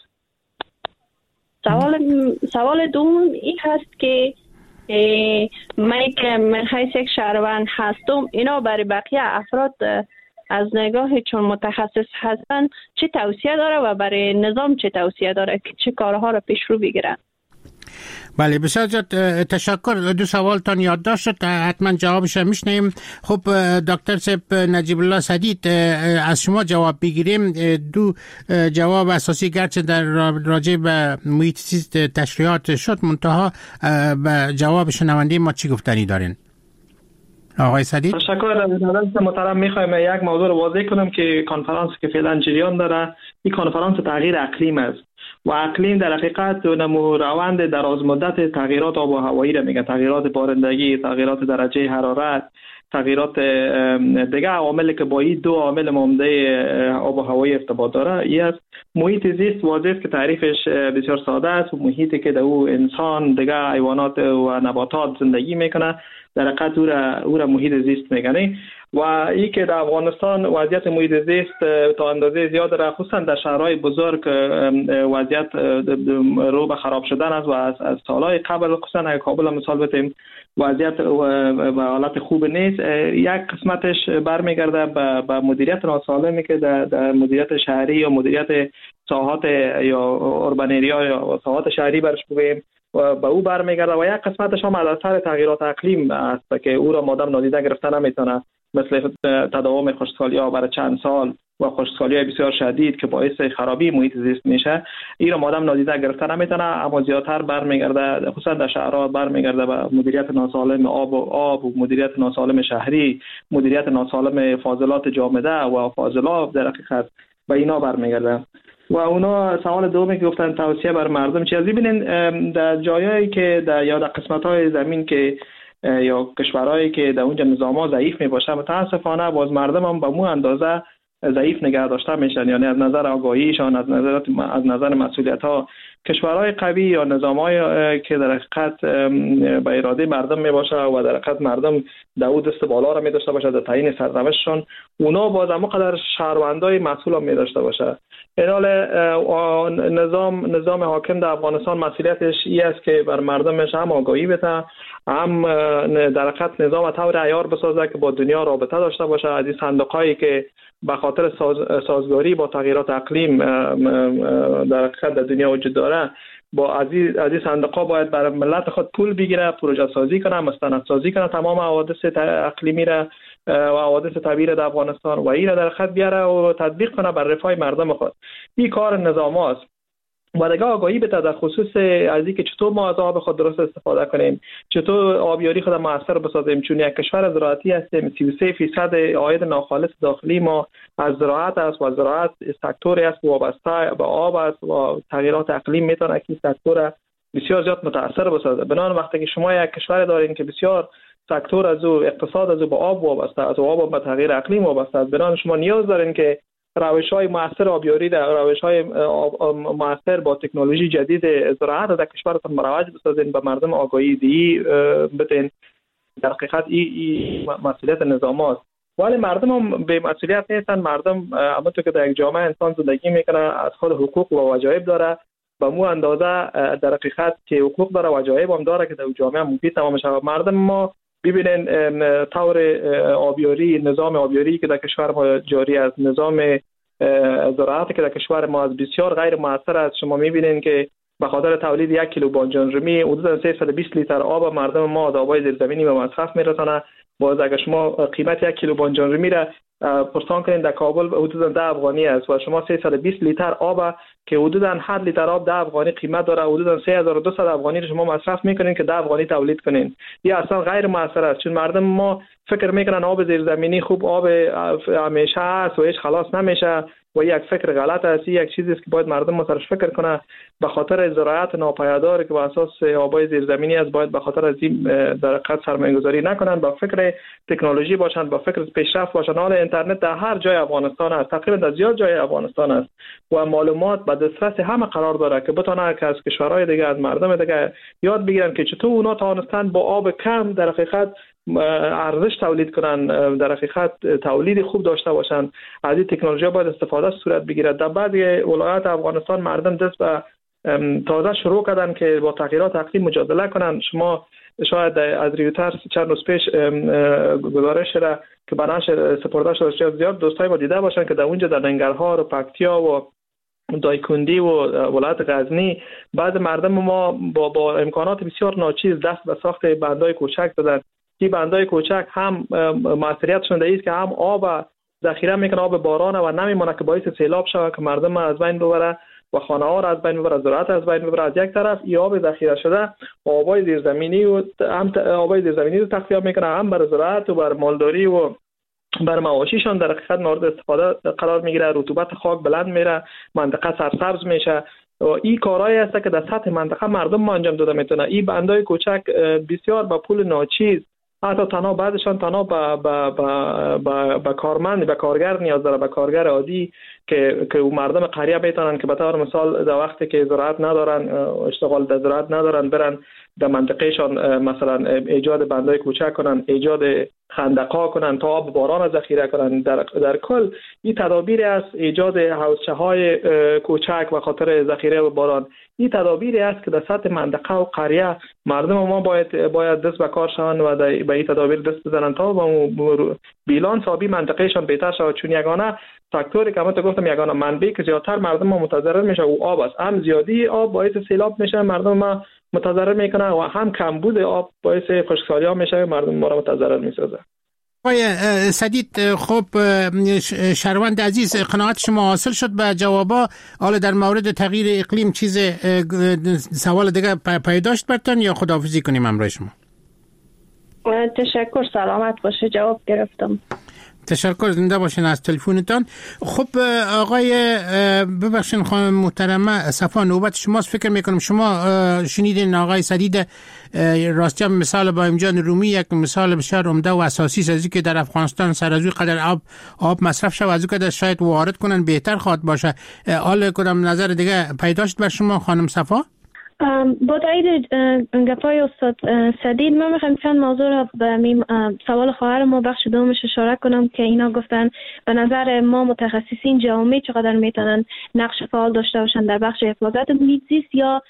سوال دوم این هست که من حیث یک شهروند هستم، اینا برای بقیه افراد از نگاه چون متخصص هستن چه توصیه داره و برای نظام چه توصیه داره که چه کارها رو پیش رو بگیرن؟ بله بسیار تشکر. دو سوالتان یادداشت شد، حتما جوابش میشنیم. خب دکتر صاحب نجیب الله سدید از شما جواب بگیریم. دو جواب اساسی گرچه در راجع به محیط زیست تشریحات شد، منتها به جواب شنونده ما چی گفتنی دارین؟ آقای سدید. تشکر. محترم میخوایم یک موضوع رو واضح کنم که کنفرانس که فعلا جریان داره این کنفرانس تغییر اقلیم است و اقلیم در حقیقت روند دراز مدت تغییرات آب و هوایی را میگه، تغییرات بارندگی، تغییرات درجه حرارت، تغییرات دیگه عواملی که با این دو عامل عمده آب و هوایی ارتباط داره. این است محیط زیست واضح است که تعریفش بسیار ساده است و محیطی که در او انسان، دیگه حیوانات و نباتات زندگی میکنه در حقیقت او را محیط زیست میگن. و این که در افغانستان وضعیت محیط زیست تا اندازه زیاد را خصوصا در شهرهای بزرگ وضعیت رو به خراب شدن است و از سالهای قبل خصوصا اگر کابل مثال بتیم وضعیت به حالت خوب نیست. یک قسمتش برمیگرده به مدیریت ناسالمی که در مدیریت شهری یا مدیریت ساحات یا اوربانریا یا ساحات شهری برش بگوییم و به او برمیگرده و یک قسمتش هم از اثر تغییرات اقلیم است که او را مادام نادیده گرفته نمیتونه، مثل تداوم خشکسالی‌ها برای چند سال و خشکسالی‌های بسیار شدید که باعث خرابی محیط زیست میشه. این را مادام نادیده گرفته نمیتونه، اما زیادتر برمیگرده خصوصا در شهرها برمیگرده به مدیریت ناسالم آب و مدیریت ناسالم شهری، مدیریت ناسالم فاضلات جامده و فاضلاب در حقیقت به اینا برمیگرده. و اونا سوال دومی که گفتن توصیه بر مردم چی؟ ببینین در جایایی که یا در قسمت‌های زمین که یا کشورهایی که در اونجا نظام‌ها ضعیف میباشه متاسفانه باز مردم هم به مو اندازه ضعیف نگه داشته میشن، یعنی از نظر آگاهیشان از نظر مسئولیت‌ها. کشورهای قوی یا نظام‌های که در حقیقت به اراده مردم میباشه و در حقیقت مردم داود دست بالا را می‌داشته باشه در تعیین سرنوشتشون، اونا باز همونقدر شهروندای مسئول هم می‌داشته باشه. اینال نظام حاکم در افغانستان مسئولیتش این است که بر مردمش هم آگاهی بده، هم در حقیقت نظام طور عیار بسازه که با دنیا رابطه داشته باشه. از این صندوق‌هایی که به خاطر سازگاری با تغییرات اقلیم در حقیقت در دنیا وجود داره، با از این صندوق‌ها باید برای ملت خود پول بگیره، پروژه سازی کنه، مستند سازی کنه تمام حوادث اقلیمی را و حوادث طبیعی در افغانستان و این را در خط بیاره و تطبیق کنه بر رفاه مردم خود. این کار نظام است و دیگه آگاهی بده در خصوص از اینکه چطور ما از آب خود درست استفاده کنیم، چطور آبیاری خود موثر بسازیم. چون یک کشور زراعتی هستیم، 33% عاید ناخالص داخلی ما از زراعت است و زراعت سکتوری است وابسته به آب است و تغییرات اقلیم میتونه که سکتور بسیار زیاد متاثر بسازه. بنابراین وقتی که شما یک کشور دارین که بسیار سکتور از او اقتصاد از او به آب وابسته است و آب به تغییر اقلیم وابسته است، بنابراین شما نیاز دارین که روش‌های مؤثر آبیاری در روش‌های مؤثر با تکنولوژی جدید زراعت در کشورتان مروج بسازین، به مردم آگاهی دی بدین. در حقیقت این مسئولیت نظام است، ولی مردم هم به مسئولیت نیستن. مردم همونطور که در یک جامعه انسان زندگی میکنه از خود حقوق و واجب داره، به مو اندازه در حقیقت که حقوق داره واجب هم داره که در جامعه مفید تمام شود. مردم ما ببینین طور آبیاری، نظام آبیاری که در کشور ما جاری است، نظام زراعت که در کشور ما از بسیار غیر مؤثر است. شما میبینین که به خاطر تولید 1 کیلو بانجان رمی حدود 320 لیتر آب مردم ما از آبای زیرزمینی به مصرف میرسانه. باز اگر شما قیمت 1 کیلو بانجان رمی را پرسان کنین در کابل حدود 10 افغانی است و شما 320 لیتر آب که حدود 8 لیتر آب 10 افغانی قیمت داره، حدود 3200 افغانی رو شما مصرف میکنین که 10 افغانی تولید کنین. این اصلا غیر مؤثر است، چون مردم ما فکر میکنن آب زیرزمینی خوب آب همیشه است و هیچ خلاص نمیشه و یک فکر غلط است. یک چیزی است که باید مردم ما سرش فکر کنه. به خاطر زراعت ناپایدار که بر اساس آبای زیرزمینی است، باید به خاطر از این در حقیقت سرمایه‌گذاری نکنن، با فکر تکنولوژی باشند، با فکر پیشرفت باشند. حالا اینترنت در هر جای افغانستان است، تقریبا در زیاد جای افغانستان است و معلومات به دسترس همه قرار داره که بتونه که از کشورهای دیگه از مردم دیگه یاد بگیرن که چطور اونا توانستن با آب کم در حقیقت ارزش تولید کنن، در حقیقت تولید خوب داشته باشن. از این تکنولوژی باید استفاده صورت بگیرد. در بعضی ولایات افغانستان مردم دست به تازه شروع کردن که با تغییرات اقلیم مجادله کنن. شما شاید از ریوترز چند روز پیش گزارش را که به نشر سپرده شده زیاد دوستای ما دیده باشن که در اونجا در ننگرهار و پکتیا و دایکندی و ولایت غزنی بعض مردم ما با امکانات بسیار ناچیز دست به ساخت بندای کوچک دادن. این بندای کوچک هم موثریتشون در است که هم آب ذخیره میکنه، آب باران و نمیمونه که باعث سیلاب شود که مردم از بین ببره و خانه ها را از بین ببره، زراعت از بین ببره. از یک طرف این آب ذخیره شده آبای زیرزمینی و هم آبای زیرزمینی رو تخلیه میکنه، هم برای زراعت و برای مالداری و بر مواشیشان در حقیقت مورد استفاده قرار میگیره. رطوبت خاک بلند میره، منطقه سرسبز میشه. این کارهایی است که در سطح منطقه مردم ما انجام داده میتونه. این بندای کوچک بسیار با پول ناچیز، حتی تنها بعدشان تنها به کارمند، به کارگر نیاز داره، به کارگر عادی که مردم قریه میتونن که به طور مثال در وقتی که زراعت ندارن، اشتغال در زراعت ندارن، برن در منطقهشان مثلا ایجاد بندای کوچک کنن، ایجاد خندق‌ها کنن، تا آب باران ذخیره کنن. در کل این تدابیر است ایجاد حوضچه‌های کوچک و خاطر ذخیره باران. این تدابیری است که در سطح منطقه و قریه مردم ما باید دست به کار شوند و به این تدابیر دست بزنند تا بیلانس آبی منطقهشان بهتر شود. چون یگانه فاکتوری که من گفتم، یگانه منبعی که زیادتر مردم ما متضرر میشه و آب است. هم زیادی آب باعث سیلاب میشه، مردم ما متضرر میکنه، و هم کمبود آب باعث خشکسالی ها میشه، مردم ما را متضرر میسازه. آقای سدید، خب شهروند عزیز، قناعت شما حاصل شد به جوابا؟ حالا در مورد تغییر اقلیم چیز سوال دیگه پیداشت برتن یا خداحافظی کنیم همراه شما؟ تشکر، سلامت باشه، جواب گرفتم. تشکر، زنده باشین از تلفنتان. خب آقای ببخشین خانم محترمه صفا، نوبت شماست. فکر میکنم شما شنیدین آقای سدید راستی مثال با امجان رومی یک مثال بسیار عمده و اساسی است که در افغانستان سر از قدر آب مصرف شود، از قدر شاید وارد کنن بهتر خواهد باشه. حال کدام نظر دیگه پیداشت بر شما خانم صفا؟ با تایید گپای استاد سدید، من میخوام چند موضوع را به سوال خواهر ما بخش دومش اشاره کنم که اینا گفتن به نظر ما متخصصین جامعه چقدر میتونن نقش فعال داشته باشن در بخش حفاظت محیط زیست یا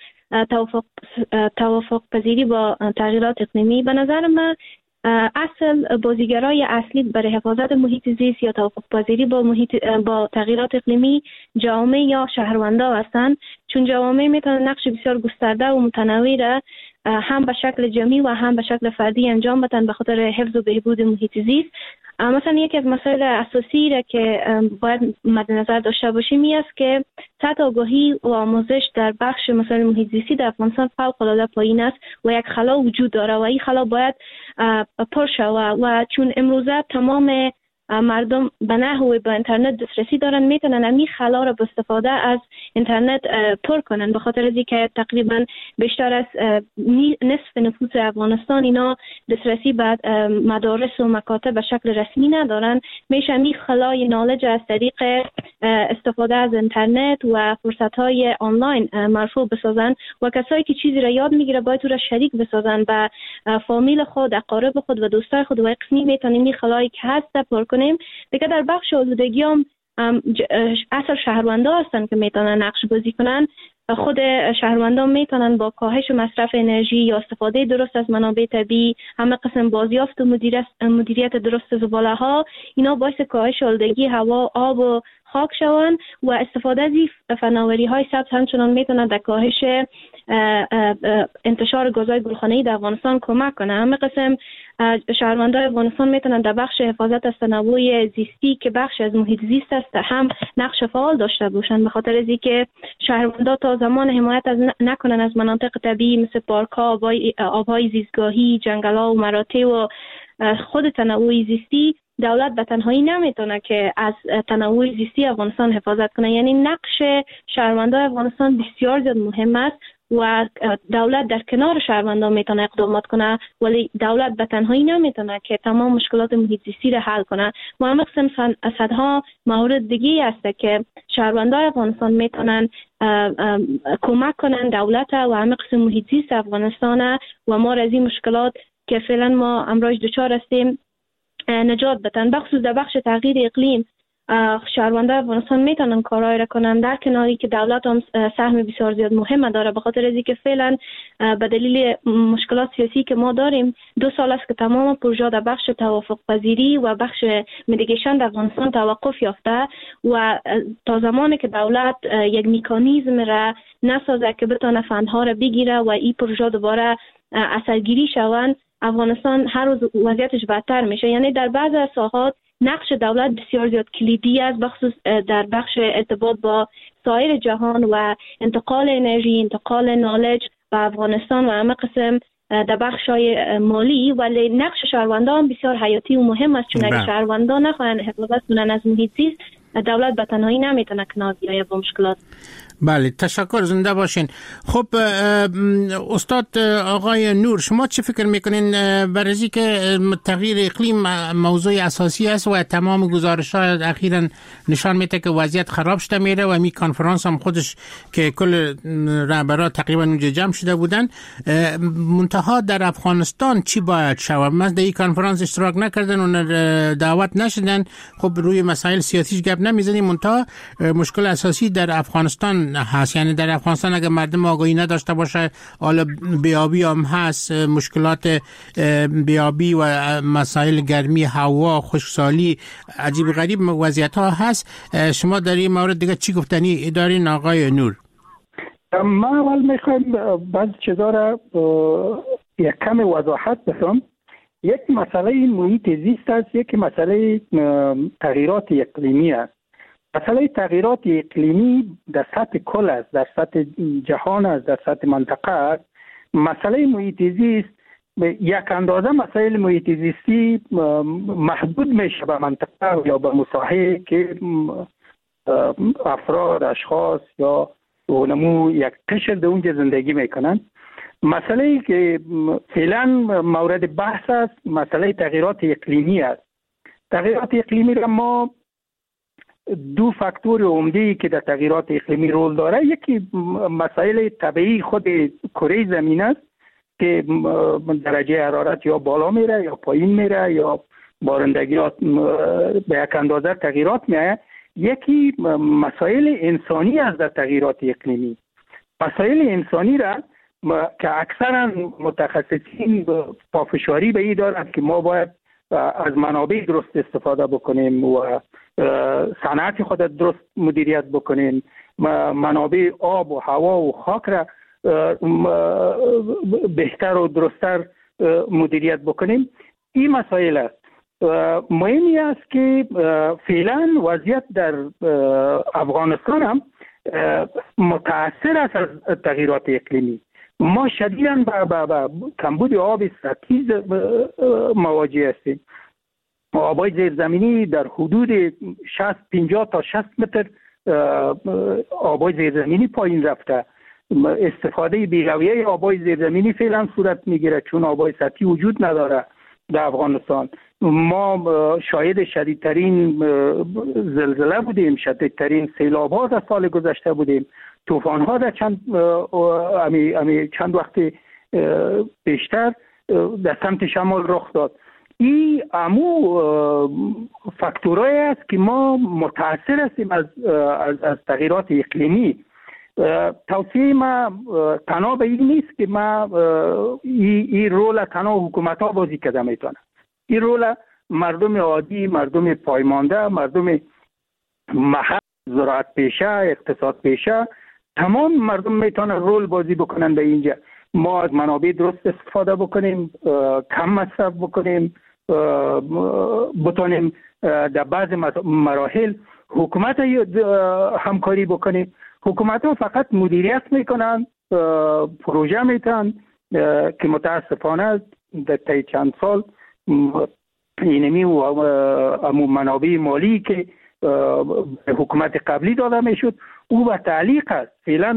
توافق پذیری با تغییرات اقلیمی. به نظر من اصل بازیگرای اصلی برای حفاظت محیط زیست یا توافق پذیری با تغییرات اقلیمی جامعه یا شهروندا هستند، چون جامعه میتونن نقش بسیار گسترده و متنوع را هم به شکل جمعی و هم به شکل فردی انجام بدن به خاطر حفظ و بهبود محیط زیست. مثلا یکی از مسائل اساسی را که باید مد نظر داشته باشیم این است که سطح آگاهی و آموزش در بخش مسائل محیط زیستی در افغانستان فوق‌العاده پایین است و یک خلا وجود داره و این خلا باید پر شود. و چون امروزه تمام مردم به نحوی به اینترنت دسترسی دارن، میتونن همین خلا را با استفاده از اینترنت پر کنن. به خاطر از اینکه تقریبا بیشتر از نصف نفوس افغانستان اینا دسترسی به مدارس و مکاتب به شکل رسمی ندارن، میشه همین خلای نالج از طریق استفاده از اینترنت و فرصت‌های آنلاین مرفوع بسازن و کسایی که چیزی را یاد میگیره باید او را شریک بسازن به فامیل خود، اقارب خود و دوستای خود و قسمی میتونیم این خلایی که هست پر کنیم. دیگه در بخش آلودگی هم اصل شهروندا هستن که میتونن نقش بازی کنن. خود شهروندان میتونن با کاهش مصرف انرژی یا استفاده درست از منابع طبیعی، همه قسم بازیافت و مدیریت درست زباله ها، اینا باعث کاهش آلودگی هوا، آب و خاک شوند و استفاده از فناوری های سبز همچنان میتونه در کاهش انتشار گازهای گلخانه‌ای در افغانستان کمک کنه. همه قسم شهروندان افغانستان میتونن در بخش حفاظت از تنوع زیستی که بخش از محیط زیست است هم نقش فعال داشته باشند، به خاطر از اینکه شهروندان تا زمان حمایت نکنن از مناطق طبیعی مثل پارک‌ها، آب‌های زیستگاهی، جنگل‌ها و مراتع و خود تنوع زیستی، دولت به تنهایی نمیتونه که از تنوع زیستی افغانستان حفاظت کنه. یعنی نقش شهروندان افغانستان بسیار زیاد مهم است و دولت در کنار شهروندان میتونه اقدامات کنه، ولی دولت به تنهایی نمیتونه که تمام مشکلات محیط زیستی را حل کنه. و همه قسم صدها مورد دیگه هست که شهروندان افغانستان میتونن کمک کنن دولت و همه قسم محیط زیست افغانستان و ما از این مشکلات که فعلا ما امروز دچار هستیم نجات بدن. بخصوص در بخش تغییر اقلیم شهروندان افغانستان میتونن کارایی را کنن، در کناری که دولت هم سهم بسیار زیاد مهم داره، به خاطر از اینکه فعلا به دلیل مشکلات سیاسی که ما داریم 2 سال است که تمام پروژه در بخش توافق پذیری و بخش میتیگیشن در افغانستان توقف یافته و تا زمانی که دولت یک مکانیزم را نسازه که بتونه فندها را بگیره و این پروژه دوباره اثرگیری شوند، افغانستان هر روز وضعیتش بدتر میشه. یعنی در بعضی از ساحات نقش دولت بسیار زیاد کلیدی است، بخصوص در بخش ارتباط با سایر جهان و انتقال انرژی، انتقال نالج به افغانستان و همه قسم در بخش‌های مالی، ولی نقش شهروندان بسیار حیاتی و مهم است، چون اگر شهروندان نخواهند حفاظت کنند از محیط زیست، دولت به تنهایی نمیتونه کنار بیاید با مشکلات. بله تشکر، زنده باشین. خب استاد آقای نور، شما چه فکر میکنین برای که تغییر اقلیم موضوع اساسی است و تمام گزارش‌ها اخیراً نشان میده که وضعیت خراب شده میره و می کنفرانس هم خودش که کل رهبران تقریبا اونجا جمع شده بودن، منتها در افغانستان چی باید شود؟ من در این کنفرانس اشتراک نکردن و دعوت نشدن، خب روی مسائل سیاسیش گپ نمیزنیم، منتها مشکل اساسی در افغانستان هست. یعنی در افغانستان اگر مردم آگاهی نداشته باشه، حالا بیابی هم هست، مشکلات بیابی و مسائل گرمی هوا، خشکسالی، عجیب غریب وضعیت ها هست. شما در این مورد دیگه چی گفتنی دارین آقای نور؟ من اول میخوایم بعضی چیزا را یک کم وضاحت بدم. یک مسئله محیط زیست است، یک مسئله تغییرات اقلیمی است. مسئله تغییرات اقلیمی در سطح کل است، در سطح جهان است، در سطح منطقه است. مسئله محیط زیست یک اندازه مسائل محیط زیستی محدود میشه به منطقه یا به مساحه که افراد، اشخاص یا علمو یک قشر در اونجا زندگی میکنن. مسئله که فعلا مورد بحث است مسئله تغییرات اقلیمی است. تغییرات اقلیمی را ما دو فاکتور عمده که در تغییرات اقلیمی رول داره، یکی مسائل طبیعی خود کره زمین است که درجه حرارت یا بالا میره یا پایین میره یا بارندگیات به یک اندازه تغییرات میایه. یکی مسائل انسانی است در تغییرات اقلیمی. مسائل انسانی را که اکثرا متخصصین پافشاری به این دارند که ما باید از منابع درست استفاده بکنیم و صنعت خود درست مدیریت بکنیم، منابع آب و هوا و خاک را بهتر و درستر مدیریت بکنیم. این مسائل است. مهمی است که فعلا وضعیت در افغانستان هم متاثر است از تغییرات اقلیمی. ما شدیداً با کمبود آب سطحی مواجه هستیم. آبای زیرزمینی در حدود 50 تا 60 متر آبای زیرزمینی پایین رفته. استفاده بی‌رویه آبای زیرزمینی فعلا صورت میگیره چون آبای سطحی وجود نداره در افغانستان. ما شاهد شدیدترین زلزله بودیم، شدیدترین سیلاب ها در سال گذشته بودیم، طوفان ها در چند وقت بیشتر در سمت شمال رخ داد. این فاکتورایی است که ما متاثر هستیم از تغییرات اقلیمی. توصیه ما تنها به این نیست که ما این رول تنها حکومت ها بازی کرده میتونه. این رول مردم عادی، مردم پایمانده، مردم محل، زراعت پیشه، اقتصاد پیشه، تمام مردم میتونه رول بازی بکنن به اینجا. ما از منابع درست استفاده بکنیم، کم مصرف بکنیم، بتونیم در بعض مراحل حکومت همکاری بکنیم. حکومت ها فقط مدیریت میکنن، پروژه میتن که متاسفانه در طی چند سال اینمی و منابع مالی که حکومت قبلی داده میشد او به تعلیق است. فعلا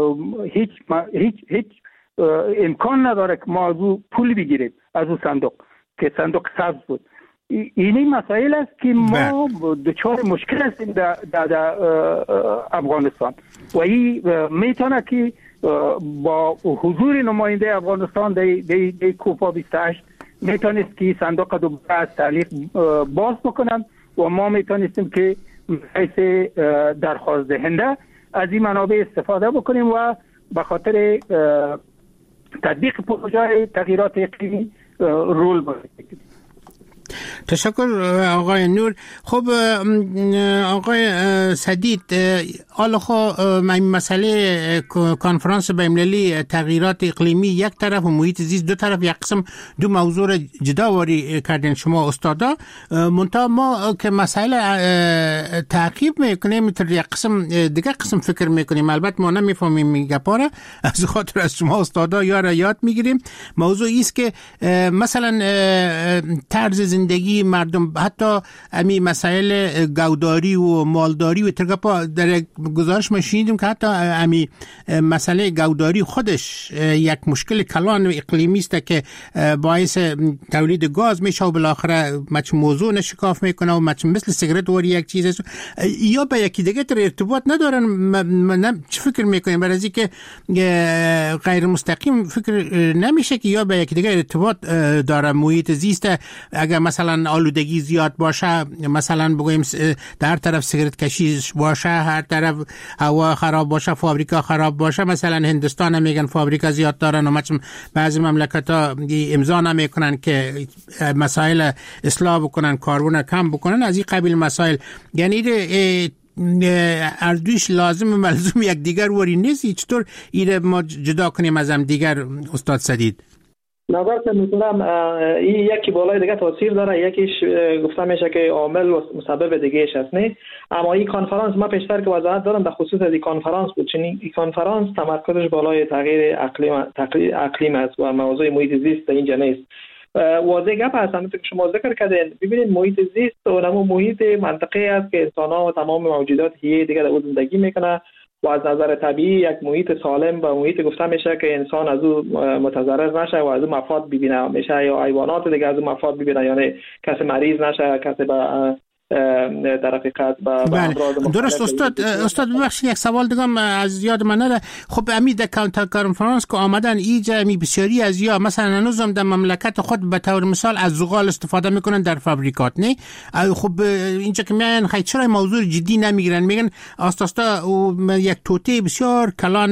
هیچ امکان نداره که ما از او پول بگیریم، از او صندوق که صندوق سبز بود. اینی مسائل است که ما دچار مشکل هستیم در افغانستان و این میتونه که با حضور نماینده افغانستان در کوپا 28 میتونست که صندوق دوباره از تعلیق باز بکنن و ما میتونستیم که حیث درخواست دهنده از این منابع استفاده بکنیم و به خاطر تطبیق پروژه تغییرات اقلیمی رول بازی کنیم. تشکر آقای نور. خب آقای سدید، حالا مسئله کنفرانس بین‌المللی تغییرات اقلیمی یک طرف و محیط زیست دو طرف، یک قسم دو موضوع جدا واری کردین شما استادا. منتها ما که مسائل تعقیب میکنیم یک قسم دیگه قسم فکر میکنیم. البته ما نمیفهمیم گپا را، از خاطر از شما استادا یاد میگیریم. موضوع است که مثلا طرز زندگی این مردم حتی امی مسائل گوداری و مالداری و ترگپا در گزارش ما شنیدیم که حتی امی مسئله گوداری خودش یک مشکل کلان و اقلیمی است که باعث تولید گاز میشه و بالاخره موضوع نشکاف میکنه و مثل سیگارت وری یک چیز است یا به یکی دیگه تر ارتباط ندارن. چه فکر میکنیم؟ برای اینکه غیر مستقیم فکر نمیشه که یا به یکی دیگه ارتباط داره محیط زیست. اگر مثلا آلودگی زیاد باشه، مثلا بگویم در طرف سیگارت کشی باشه، هر طرف هوا خراب باشه، فابریکا خراب باشه، مثلا هندستان هم میگن فابریکا زیاد دارن و بعضی مملکت‌ها امضا نمیکنن که مسائل اصلاح بکنن، کاربن کم بکنن، از این قبیل مسائل. یعنی اردوش لازم و ملزوم یک دیگر وری نیست. چطور ایره ما جدا کنیم از هم دیگر استاد سدید؟ نظرت میتونم این یکی بالای دیگه تاثیر داره، یکیش گفته میشه که عامل و مسبب دیگهش است نه. اما این کنفرانس ما پیشتر که وضاحت دادم در خصوص از این کنفرانس بود، چون این کنفرانس تمرکزش بالای تغییر اقلیم است و موضوع محیط زیست اینجا نیست. واضح گپ هست همونطور که شما ذکر کردین. ببینید محیط زیست و نمو محیط منطقه است که انسان‌ها و تمام موجودات حیه دیگه در زندگی میکنه و از نظر طبیعی یک محیط سالم و محیط گفته میشه که انسان از او متضرر نشه و از او مفاد ببینه میشه، یا حیوانات دیگه از او مفاد ببینه، یعنی کسی مریض نشه، کسی به در حقیقت با درست. استاد ببخشید یک سوال دیگه از یاد من نره. خب امی در کنفرانس که آمدن اینجا امی بسیاری از یا مثلا هنوزم در مملکت خود به طور مثال از زغال استفاده میکنن در فابریکات نه. خب اینجا که میان خیلی چرا موضوع جدی نمیگیرن؟ میگن آستاستا یک توته بسیار کلان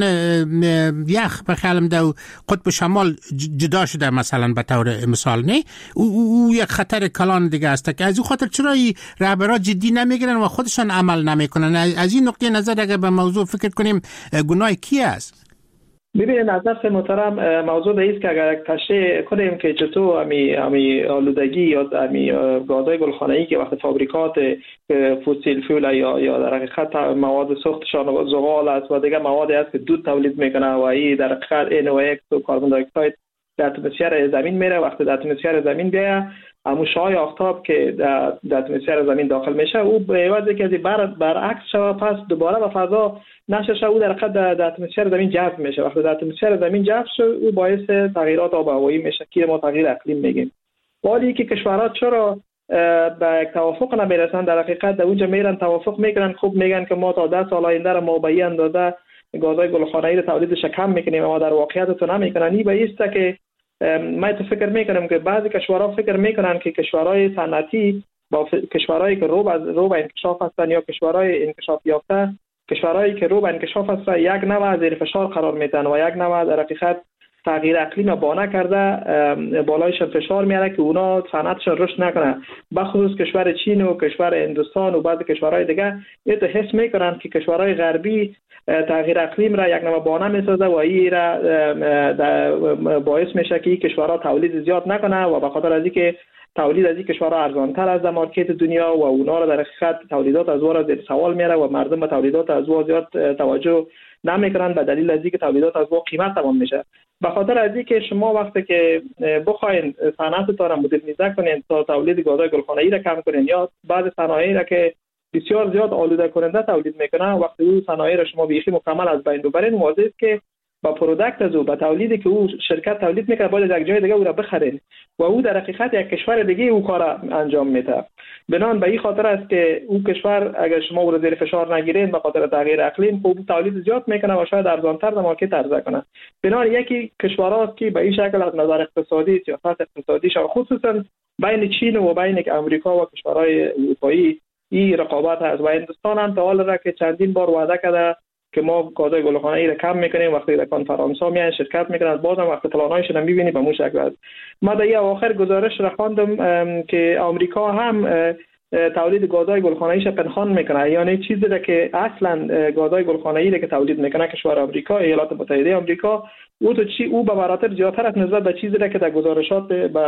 یخ بخیالم در قطب شمال جدا شده مثلا به طور مثال نه. او یک خطر کلان دیگه است که از این خاطر چرا رهبران جدی نمیگیرن و خودشان عمل نمیکنن؟ از این نقطه نظر اگر به موضوع فکر کنیم گناه کی است؟ ببینید نظر محترم، موضوع است که اگر تشریح کنیم که چطور امی آلودگی یا امی گازهای گلخانه‌ای که وقت فابریکات فسیل فیول یا در حقیقت مواد سوختشان زغال است و دیگه موادی است که دود تولید میکنه و این در حقیقت NOx و کاربن دی اکساید در اتمسفر زمین میره. وقتی در اتمسفر زمین بیاید همون شعاع آفتاب که در اتمسفر زمین داخل میشه او به عوض که برعکس شوه پس دوباره به فضا نشه، او در حقیقت در اتمسفر زمین جذب میشه. وقتی در اتمسفر زمین جذب شد او باعث تغییرات آب و هوایی میشه که ما تغییر اقلیم میگیم. ولی که کشورها چرا به یک توافق نمیرسن؟ در حقیقت در اونجا میرن توافق میکنن، خوب میگن که ما تا 10 سال آینده را ما به این اندازه گازهای گلخانه‌ای را تولیدش کم میکنیم، اما در واقعیت تو نمیکنن. این به است که من تو فکر میکنم که بعضی کشورها فکر میکنن که کشورهای صنعتی با کشورهایی که رو به انکشاف هستن یا کشورهای انکشاف یافته، کشورهایی که رو به انکشاف هستن یک نوع زیر فشار قرار میدن و یک نوع در حقیقت تغییر اقلیم بانه کرده بالایشان فشار میاره که اونا صنعتشون رشد نکنه. بخصوص کشور چین و کشور هندوستان و بعضی کشورهای دیگه این تو حس میکنن که کشورهای غربی تغییر اقلیم را یک نوع بانه میسازه و این را باعث میشه که این کشورها تولید زیاد نکنه و به خاطر از اینکه تولید از این کشورها ارزانتر از مارکت دنیا و اونا را در حقیقت تولیدات از را زیر سوال میاره و مردم به تولیدات از زیاد توجه نمیکنن به دلیل از اینکه تولیدات از قیمت تمام میشه. به خاطر از اینکه شما وقتی که بخواین صنعتتون را مدرنیزه کنین تا تولید گازهای گلخانه‌ای را کم کنین یا بعض صنایعی را که بسیار زیاد آلوده کننده تولید میکنه، وقتی اون صنایع را شما بیخی مکمل از بین ببرین، واضح است که با پروداکت از او با تولیدی که او شرکت تولید میکنه باید از یک جای دیگه او را بخرین و او در حقیقت یک کشور دیگه او کار انجام میده. بنان به این خاطر است که او کشور اگر شما او را زیر فشار نگیرین به خاطر تغییر اقلیم خب تولید زیاد میکنه و شاید ارزانتر در مارکت عرضه کنه. بنان یکی کشورها که به این شکل از نظر اقتصادی سیاست اقتصادیش خصوصا بین چین و بین امریکا و کشورهای اروپایی این رقابت هست و هندوستان هم تا حال را که چندین بار وعده کرده که ما گازهای گلخانه‌ای را کم میکنیم، وقتی در کنفرانس‌ها میان شرکت میکنن بازم وقتی پلان‌هایشون هم میبینی به اون شکل است. ما در اواخر گزارش را خواندم که آمریکا هم تولید گازهای گلخانه‌ایش پنهان میکنه، یعنی چیزی را که اصلا گازهای گلخانه‌ای را که تولید میکنه کشور آمریکا، ایالات متحده آمریکا، او به مراتب زیادتر از نسبت به چیزی را که در گزارشات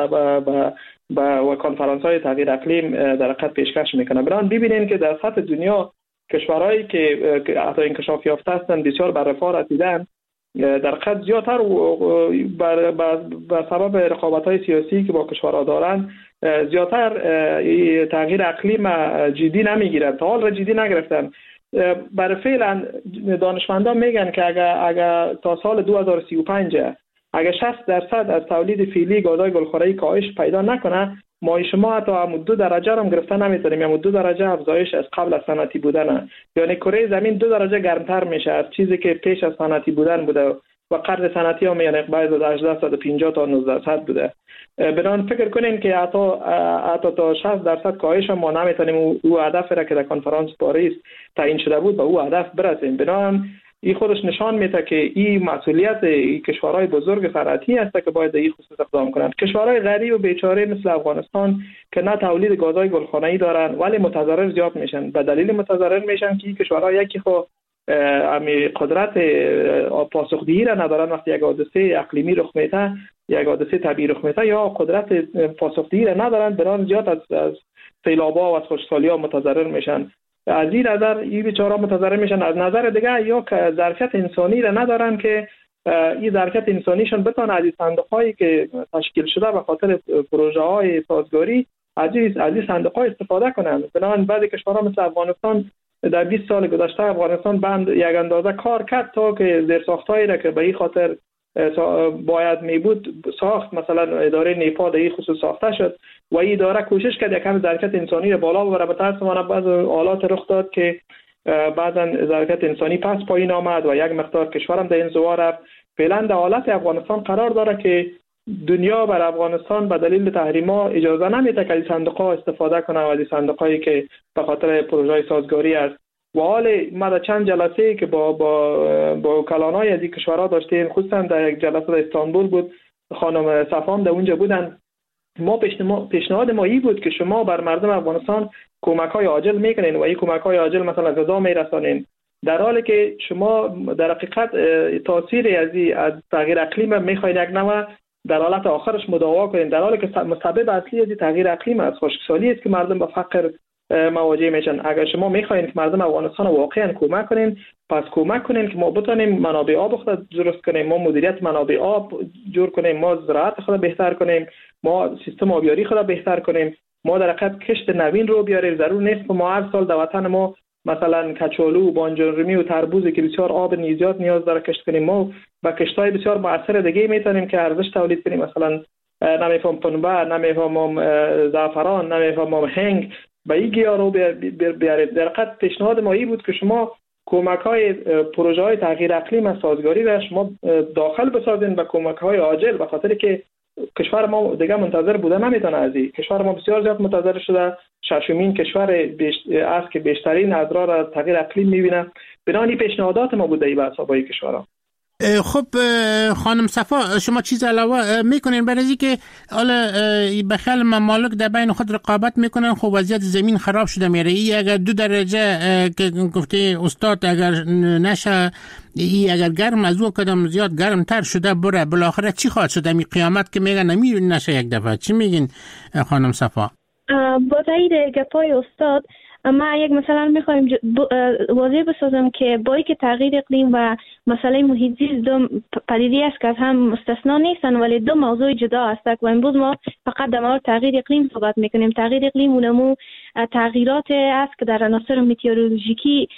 و کنفرانس‌های تغییر اقلیم در حقیقت پیشکش میکنه. بران ببینین که در سطح دنیا کشورهایی که حتی انکشاف یافته هستند بسیار بر رفاه رسیدن در حقیقت زیادتر بر سبب رقابت‌های سیاسی که با کشورها دارن زیاتر تغییر اقلیم جدی نمیگیرن، تا حال را جدی نگرفتن. برای فعلا دانشمندان میگن که اگر تا سال 2035 اگر 60% از تولید فعلی گازهای گلخانه‌ای کاهش پیدا نکنه، ما شما حتی هم 2 درجه هم گرفته نمیتونیم، یا 2 درجه افزایش از قبل از صنعتی بودن، یعنی کره زمین 2 درجه گرمتر میشه از چیزی که پیش از صنعتی بودن بوده و قرن صنعتی هم یعنی باید از 1850 تا 1900 بوده. بنابراین فکر کنین که حتی تا 60% کاهش ما نمیتونیم او هدف را که در کنفرانس پاریس تعیین شده بود به او هدف برسیم. بنابراین این خودش نشان میده که این مسئولیت این کشورهای بزرگ صنعتی است که باید در این خصوص اقدام کنند. کشورهای غریب و بیچاره مثل افغانستان که نه تولید گازهای گلخانه‌ای دارن ولی متضرر زیاد میشن. به دلیل متضرر میشن که این کشورها یکی خو قدرت پاسخگویی را ندارن وقتی یک حادثه اقلیمی رخ میده، یک حادثه طبیعی رخ میده، یا قدرت پاسخگویی را ندارن، بران زیاد از سیلاب‌ها و از خشکسالی‌ها متضرر میشن. از این نظر این بیچاره‌ها متضرر میشن. از نظر دیگه یا که ظرفیت انسانی را ندارن که این ظرفیت انسانیشون بتونه از صندوق‌هایی که تشکیل شده به خاطر پروژه‌های سازگاری از این صندوق‌ها استفاده کنند. بنابراین بعضی کشورها مثل افغانستان در 20 سال گذشته افغانستان بند یک اندازه کار کرد تا که زیرساخت‌هایی را که به این خاطر باید می بود ساخت. مثلا اداره نیپا در این خصوص ساخته شد و این اداره کوشش کرد یکم ظرفیت انسانی را بالا ببره. متأسفانه بعض حالات رخ داد که بعضا ظرفیت انسانی پس پایین آمد و یک مقدار کشورم در انزوا رفت. فعلا در حالت افغانستان قرار داره که دنیا بر افغانستان به دلیل تحریم‌ها اجازه نمیده که از صندوق‌ها استفاده کنه و از صندوق‌هایی که به خاطر پروژه سازگاری است. و حال ما در چند جلسه که با کلانای از این کشورها داشتیم، خصوصا در یک جلسه در استانبول بود، خانم صفام در اونجا بودن، پیشنهاد ما این بود که شما بر مردم افغانستان کمک‌های عاجل میکنین و این کمک‌های عاجل مثلا غذا میرسانین، در حالی که شما در حقیقت تاثیر از تغییر اقلیم میخواین یک نوع در حالت آخرش مداوا کنین، در حالی که مسبب اصلی از تغییر اقلیم از خشکسالی است که مردم به فقر مواجه میشن. اگر شما میخواین که مردم افغانستان واقعا کمک کنین، پس کمک کنین که ما بتونیم منابع آب خود درست کنیم، ما مدیریت منابع آب جور کنیم، ما زراعت خود بهتر کنیم، ما سیستم آبیاری خود بهتر کنیم، ما در حقیقت کشت نوین رو بیاریم. ضرور نیست ما هر سال در وطن ما مثلا کچالو، بانجان رومی و تربوزی که بسیار آب زیاد نیاز داره کشت کنیم. ما با کشت‌های بسیار مؤثر دیگه میتونیم که ارزش تولید کنیم، مثلا نمیفهم پنبه، نمیفهم زعفران، نمیفهم هنگ، با این گیاه رو بیارید. در حقیقت پیشنهاد ما این بود که شما کمک‌های پروژه‌های تغییر اقلیم از سازگاری را شما داخل بسازین به کمک‌های عاجل، به خاطر که کشور ما دیگه منتظر بوده نمیتونه. از این کشور ما بسیار زیاد منتظر شده، ششمین کشور است که بیشترین اضرار از تغییر اقلیم میبینه. بنابراین پیشنهادات ما بوده این بحث‌ها با کشورها. خب خانم صفا، شما چیز علاوه میکنین برای اینکه حالا بخیال ممالک در بین خود رقابت میکنن؟ خب وضعیت زمین خراب شده میره. اگر 2 درجه که گفته استاد اگر نشه، اگر گرم از او کدام زیاد گرم تر شده بره، بالاخره چی خواهد شد؟ می قیامت که میگن نشه یک دفعه. چی میگین خانم صفا؟ با تایید گپای استاد، ما یک مثلا میخوایم واضح بسازم که با اینکه تغییر اقلیم و مسئله محیط زیست دو پدیده است که از هم مستثنا نیستن، ولی دو موضوع جدا هستند و امروز ما فقط در مورد تغییر اقلیم صحبت میکنیم. تغییر اقلیم اونمو تغییرات است که در عناصر متئورولوژیکی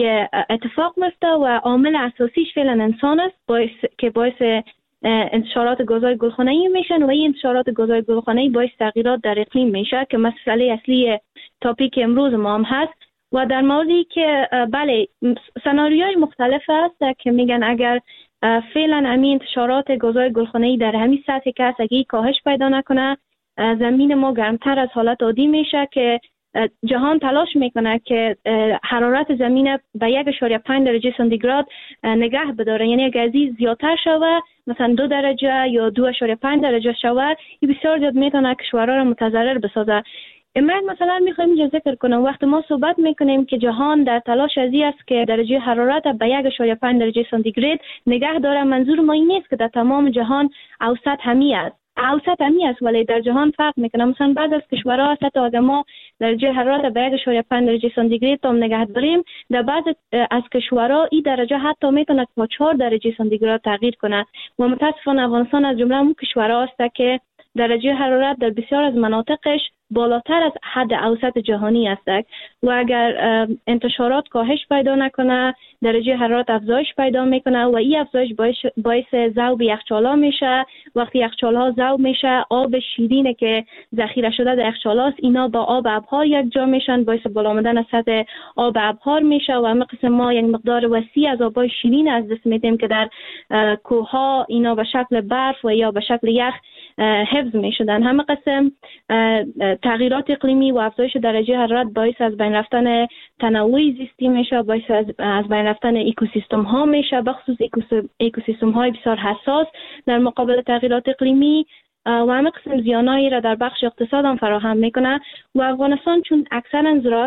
اتفاق میفته و عامل اساسیش فعلا انسان است، باعث انتشارات گازهای گلخانه‌ای میشن و این انتشارات گازهای گلخانه‌ای باعث تغییرات در اقلیم میشه که مسئله اصلی تاپیک امروز ما هم هست. و در موردی که بله سناریوهای مختلف هست که میگن اگر فعلا همین انتشارات گازهای گلخانه‌ای در همین سطحی که هست اگه کاهش پیدا نکنه، زمین ما گرمتر از حالت عادی میشه که جهان تلاش میکنه که حرارت زمین به 1.5 درجه سانتیگراد نگه بداره، یعنی اگر از این زیادتر شوه مثلا 2 درجه یا 2.5 درجه شوه، این بسیار زیاد میتونه کشورها را متضرر بسازه. من مثلا میخوایم اینجا ذکر کنم وقتی ما صحبت میکنیم که جهان در تلاش از این است که درجه حرارت به 1.5 درجه سانتیگراد نگه داره، منظور ما این نیست که در تمام جهان اوسط همی است. اوسط همی است ولی در جهان فرق میکنه. مثلا بعض از کشورها حتی اگر ما درجه حرارت به 1.5 درجه سانتیگراد تا نگه داریم، در بعض از کشورها این درجه حتی میتونه تا 4 درجه سانتیگراد تغییر کنه و متاسفانه افغانستان از جمله اون کشورها است که درجه حرارت در بسیار از مناطقش بالاتر از حد اوسط جهانی است و اگر انتشارات کاهش پیدا نکنه درجه حرارت افزایش پیدا میکنه و این افزایش باعث ذوب یخچال‌ها میشه. وقتی یخچال‌ها ذوب میشه آب شیرینه که ذخیره شده در یخچال‌هاست اینا با آب ابحار یک جا میشن باعث بالا آمدن سطح آب ابحار میشه و همه قسم ما یک مقدار وسیع از آبای شیرین از دست میدیم که در کوه‌ها اینا به شکل برف و یا به شکل یخ حفظ میشدن. همه قسم تغییرات اقلیمی و افزایش درجه حرارت باعث از بین رفتن تنوع زیستی میشه، باعث از بین رفتن اکوسیستم ها میشه، بخصوص اکوسیستم های بسیار حساس در مقابل تغییرات اقلیمی و همه قسم زیانایی را در بخش اقتصاد هم فراهم میکنه و افغانستان چون اکثرا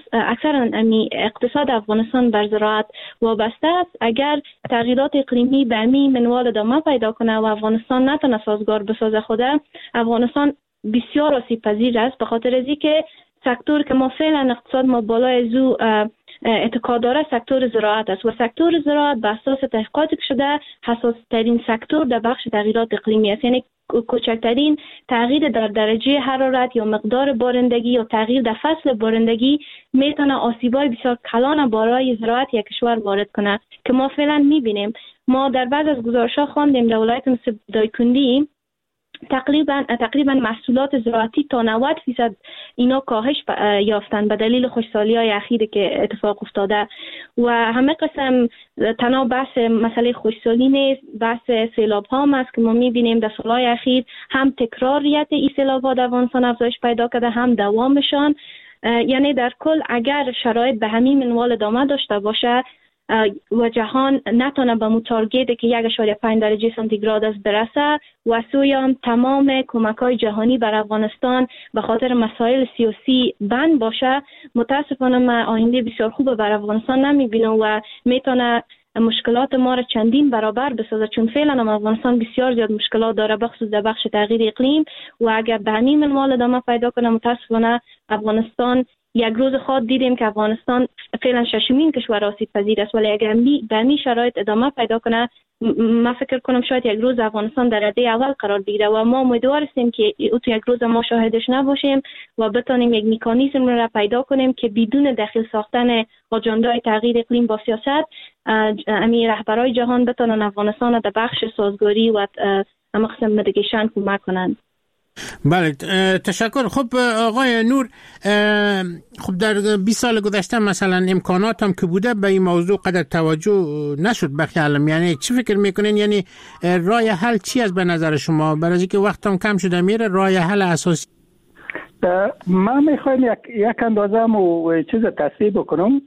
اقتصاد افغانستان بر زراعت وابسته است، اگر تغییرات اقلیمی به همین منوال ادامه پیدا کنه و افغانستان نتونه سازگار بسازه خوده، افغانستان بسیار آسیب پذیر است، به خاطر از اینکه سکتور که ما فعلا اقتصاد ما بالای زو اتکا داره سکتور زراعت است و سکتور زراعت به اساس تحقیقات شده حساس ترین سکتور در بخش تغییرات اقلیمی است. یعنی کوچکترین تغییر در درجه حرارت یا مقدار بارندگی یا تغییر در فصل بارندگی میتونه آسیبای بسیار کلان برای زراعت یک کشور وارد کنه که ما فعلا میبینیم. ما در بعض از گزارش‌ها خواندیم در ولایت مثل دایکندی تقریبا محصولات زراعتی تا 90% اینا کاهش یافتن به دلیل خشکسالی‌های اخیری که اتفاق افتاده و همه قسم تنها بحث مسئله خشکسالی نیست، بحث سیلاب‌ها هم است که ما می‌بینیم در سال‌های اخیر هم تکراریت این سیلاب‌ها در افغانستان افزایش پیدا کرده هم دوامشان. یعنی در کل اگر شرایط به همین منوال ادامه داشته باشه و جهان نتونه به مو تارگتی که 1.5 درجه سانتیگراد است برسه و سوی تمام کمک‌های جهانی بر افغانستان به خاطر مسائل سیاسی بند باشه، متاسفانه ما آینده بسیار خوب بر افغانستان نمی‌بینم و میتونه مشکلات ما را چندین برابر بسازه، چون فعلا هم افغانستان بسیار زیاد مشکلات داره بخصوص در بخش تغییر اقلیم و اگر به همین منوال ادامه پیدا کنه متاسفانه افغانستان یک روز خود دیدیم که افغانستان فعلا ششمین کشور آسیب پذیر است، ولی اگر به همین شرایط ادامه پیدا کنه ما فکر کنم شاید یک روز افغانستان در رده اول قرار بگیره و ما امیدوار هستیم که تو یک روز ما شاهدش نباشیم و بتونیم یک مکانیزم را پیدا کنیم که بدون دخیل ساختن آجندای تغییر اقلیم با سیاست امی رهبرای جهان بتونن افغانستان در بخش سازگاری و مقصد مدیگیشن کمک کنند. بله تشکر. خب آقای نور، خب در 20 سال گذشته مثلا امکانات هم که بوده به این موضوع قدر توجه نشد بخی علم، یعنی چی فکر میکنین؟ یعنی راه حل چی است به نظر شما؟ برای اینکه وقتم کم شده میره راه حل اساسی من میخوایم یک اندازه و چیز تصحیح بکنم.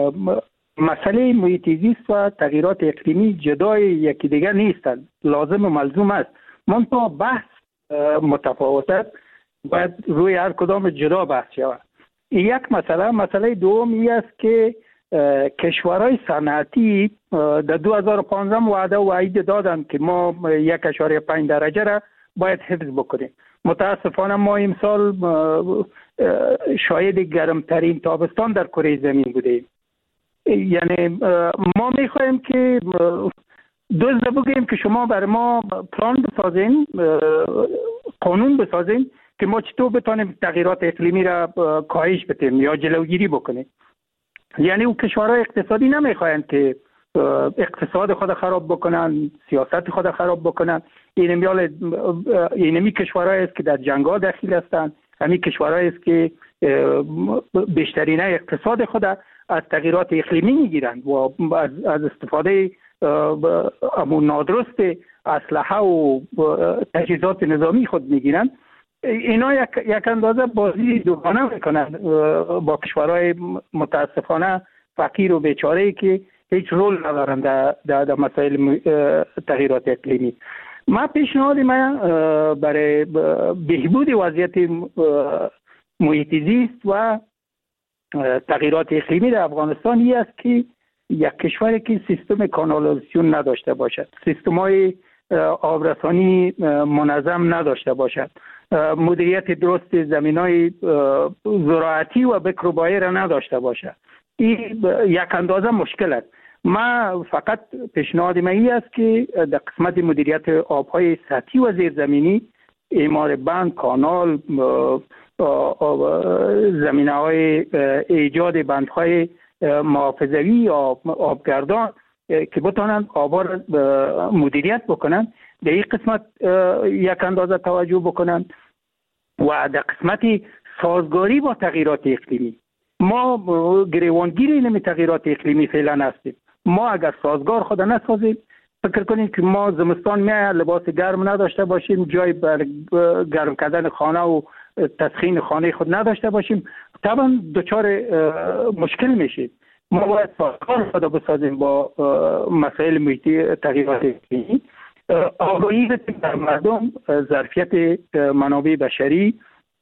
مسئله محیط زیست و تغییرات اقلیمی جدای یکی دیگر نیستند، لازم و ملزوم است، منتها بحث متفاوت است، باید روی هر کدام جدا بحث شود. یک مسئله دومی است که کشورهای صنعتی در 2015 وعده و وعید دادند که ما 1.5 درجه را باید حفظ بکنیم. متاسفانه ما امسال شاید گرمترین تابستان در کره زمین بودیم. یعنی ما میخوایم که دوست بگیم که شما بر ما پلان بسازین، قانون بسازین که ما چطور بتانیم تغییرات اقلیمی را کاهش بدیم یا جلوگیری بکنیم. یعنی او کشورهای اقتصادی نمیخواین که اقتصاد خود خراب بکنن، سیاست خود خراب بکنن. اینمی کشورهای است که در جنگ‌ها دخیل هستند، همین کشورهای است که بیشترین اقتصاد خود از تغییرات اقلیمی میگیرند و از استفاده امون نادرست اسلحه و تجهیزات نظامی خود میگیرند. اینا یک اندازه بازی دوگانه میکنن با کشورهای متاسفانه فقیر و بیچاره‌ای که هیچ رول ندارن در مسائل تغییرات اقلیمی. ما پیشنهاد من برای بهبود وضعیت محیط زیست و تغییرات اقلیمی در افغانستان این است که یک کشوری که سیستم کانالیزاسیون نداشته باشد، سیستم‌های آبرسانی منظم نداشته باشد، مدیریت درست زمین‌های زراعتی و بکروبایی را نداشته باشد، این یک اندازه مشکل است. ما فقط پیشنهاد من این است که در قسمت مدیریت آب‌های سطحی و زیرزمینی اعمار بند، کانال، زمینه‌های ایجاد بندهای محافظوی یا آبگردان که بتونن آبا را مدیریت بکنن، در این قسمت یک اندازه توجه بکنن. و در قسمت سازگاری با تغییرات اقلیمی، ما گریوانگیر این تغییرات اقلیمی فعلا هستیم. ما اگر سازگار خود نسازیم، فکر کنیم که ما زمستان میاد لباس گرم نداشته باشیم، جای بر گرم کردن خانه و تسخین خانه خود نداشته باشیم، طبعا دچار مشکل میشیم. ما باید سازگار خود بسازیم با مسائل محیطی تغییرات اقلیمی. آگاهی در مردم، ظرفیت منابع بشری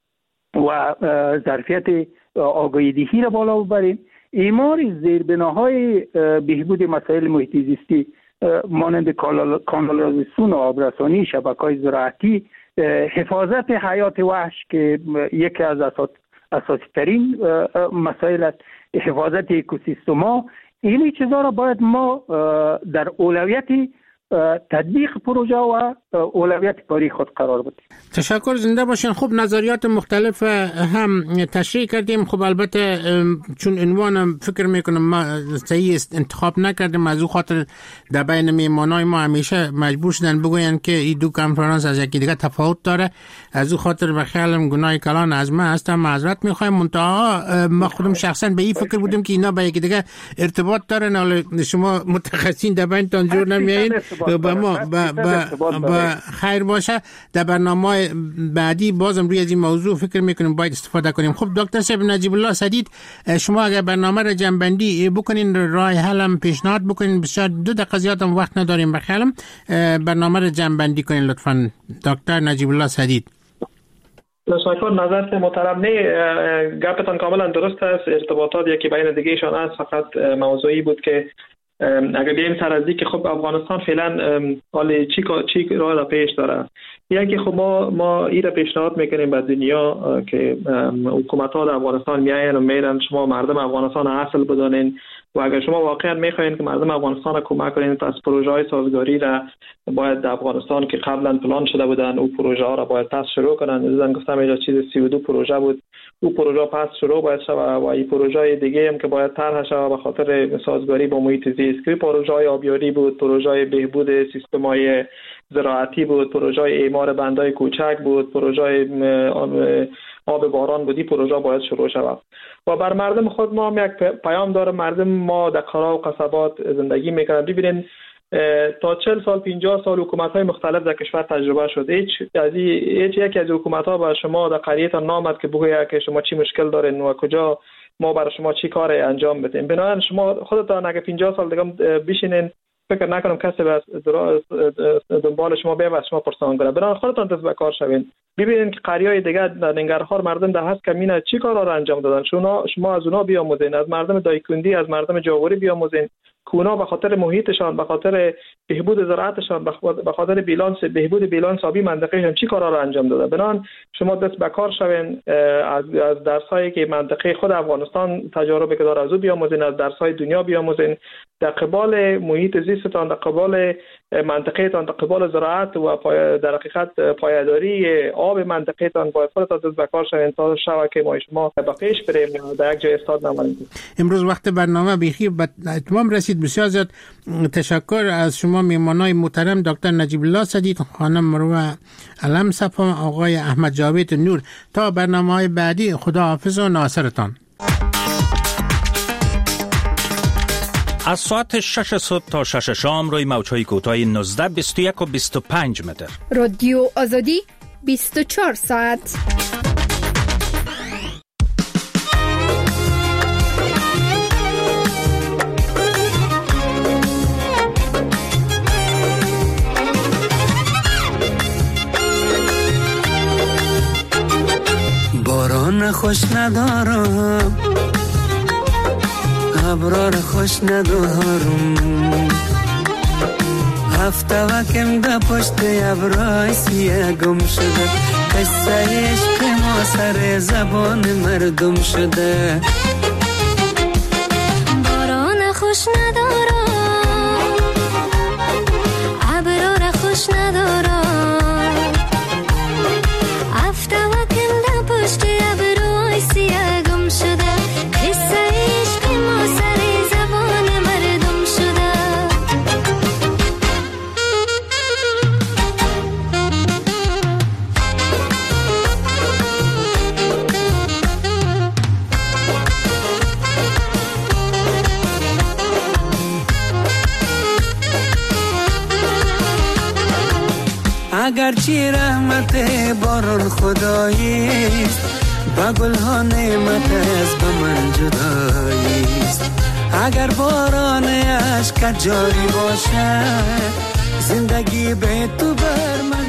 و ظرفیت آگاهی دهی را بالا ببریم. اعمار زیربناهای بهبود مسائل محیطی زیستی مانند کانالزاسیون و آبرسانی، شبکه‌های زراعتی، حفاظت حیات وحش که یکی از اساسی ترین مسائل است، حفاظت اکوسیستم‌ها، این چیزا را باید ما در اولویت تطبیق پروژه و اولویت کاری خود قرار بدیم. تشکر، زنده باشین. خب نظریات مختلف هم تشریح کردیم. خب البته چون عنوان فکر میکنم ما صحیح انتخاب نکردیم، از او خاطر در بین میمانای ما همیشه مجبور شدن بگوین که این دو کنفرانس از یکی دیگه تفاوت داره. از او خاطر به خیالم گناه کلان از من هستم، معذرت میخوایم. منتها ما خودم شخصا به این فکر بودیم که اینا به یکی دیگه ارتباط دارن، ولی شما متخصصین در بین تانجور نمیایین با ما با خیر باشه. در برنامه بعدی بازم روی از این موضوع فکر میکنیم باید استفاده کنیم. خب دکتر صاحب نجیب الله سدید، شما اگر برنامه را جنبندی بکنین، راه حل هم پیشنهاد بکنین، بسیار 2 دقیقه زیاد هم وقت نداریم، بخیالم برنامه را جنبندی کنین لطفاً دکتر نجیب الله سدید. تشکر. نظرت محترم، نه گپتان کاملا درست است. ارتباطات یکی بین دیگه ایشان است، فقط موضوعی بود که اگر بیایم سر از که خب افغانستان فعلا حال چی راه را پیش داره. یکی خب ما این را پیشنهاد میکنیم به دنیا که حکومت ها در افغانستان میاین و میرن شما مردم افغانستان اصل بدانین و اگر شما واقعا میخواین که مردم افغانستان را کمک کنین، پس پروژه های سازگاری را باید در افغانستان که قبلا پلان شده بودن او پروژه ها را باید پس شروع کنن. دیدن گفتم اینجا چیز 32 پروژه بود، او پروژه پس شروع باید شود و این پروژه دیگه هم که باید طرح شود به خاطر سازگاری با محیط زیست، که پروژه های آبیاری بود، پروژه های بهبود سیستم های زراعتی بود، پروژه های اعمار بندهای کوچک بود، پروژه آب باران بودی، پروژه باید شروع شود. و بر مردم خود ما هم یک پیام داره. مردم ما در قرا و قصبات زندگی میکنن. ببینین تا 40 سال 50 سال حکومت‌های مختلف در کشور تجربه شد. هیچ یکی از حکومت‌ها به شما در قریه‌تان نامد که بگوید که شما چی مشکل دارین و کجا ما برای شما چی کار انجام بدیم. بنابراین شما خودتان اگه 50 سال دیگه بشینین، فکر نکنم کسی به دنبال شما بیاد و شما پرسان کنه. بنابراین خودتان دست به کار شوین. ببینید که قریه‌های دیگه در ننگرهار مردم در هست کمینه چی کارا را انجام دادن. شما از اونها بیاموزین، از مردم دایکندی، از مردم جاوری بیاموزین که اونا به خاطر محیطشان، به خاطر بهبود زراعتشان، به خاطر بهبود بیلانس آبی منطقهشان چی کارا را انجام داده. بنابراین شما دست به کار شوین، از درسایی که منطقه خود افغانستان تجاربی که داره از او بیاموزین، از درس‌های دنیا بیاموزین، در قبال محیط زیستتان، در قبال منطقه‌تان، در قبال زراعت و در حقیقت پایداری آب منطقه‌تان باید خودتان دست به کار شوین تا شبکه ما شما به پیش بریم در یک جای استاد نمانیم. امروز وقت برنامه بیخی به اتمام رسید. بسیار زیاد تشکر از شما میمانای محترم دکتر نجیب الله سدید، خانم مروه علم صفا، آقای احمد جاوید نور. تا برنامه‌های بعدی خدا حافظ و ناصرتان. از ساعت 6 صبح تا 6 شام روی موج‌های کوتاه 19، 21 و 25 متر. رادیو آزادی 24 ساعت. باران خوش ندارم، ابرار خوش ندارم، هفته وکم ده پشت ابرای سیه گم شده، قصه عشق ما سر زبان مردم شده. باران خوش ندارم، ابرار خوش ندارم، هرچی رحمت باران خداییست، با گل ها نعمت از به من جداییست. اگر باران عشق جاری باشه، زندگی به تو بر من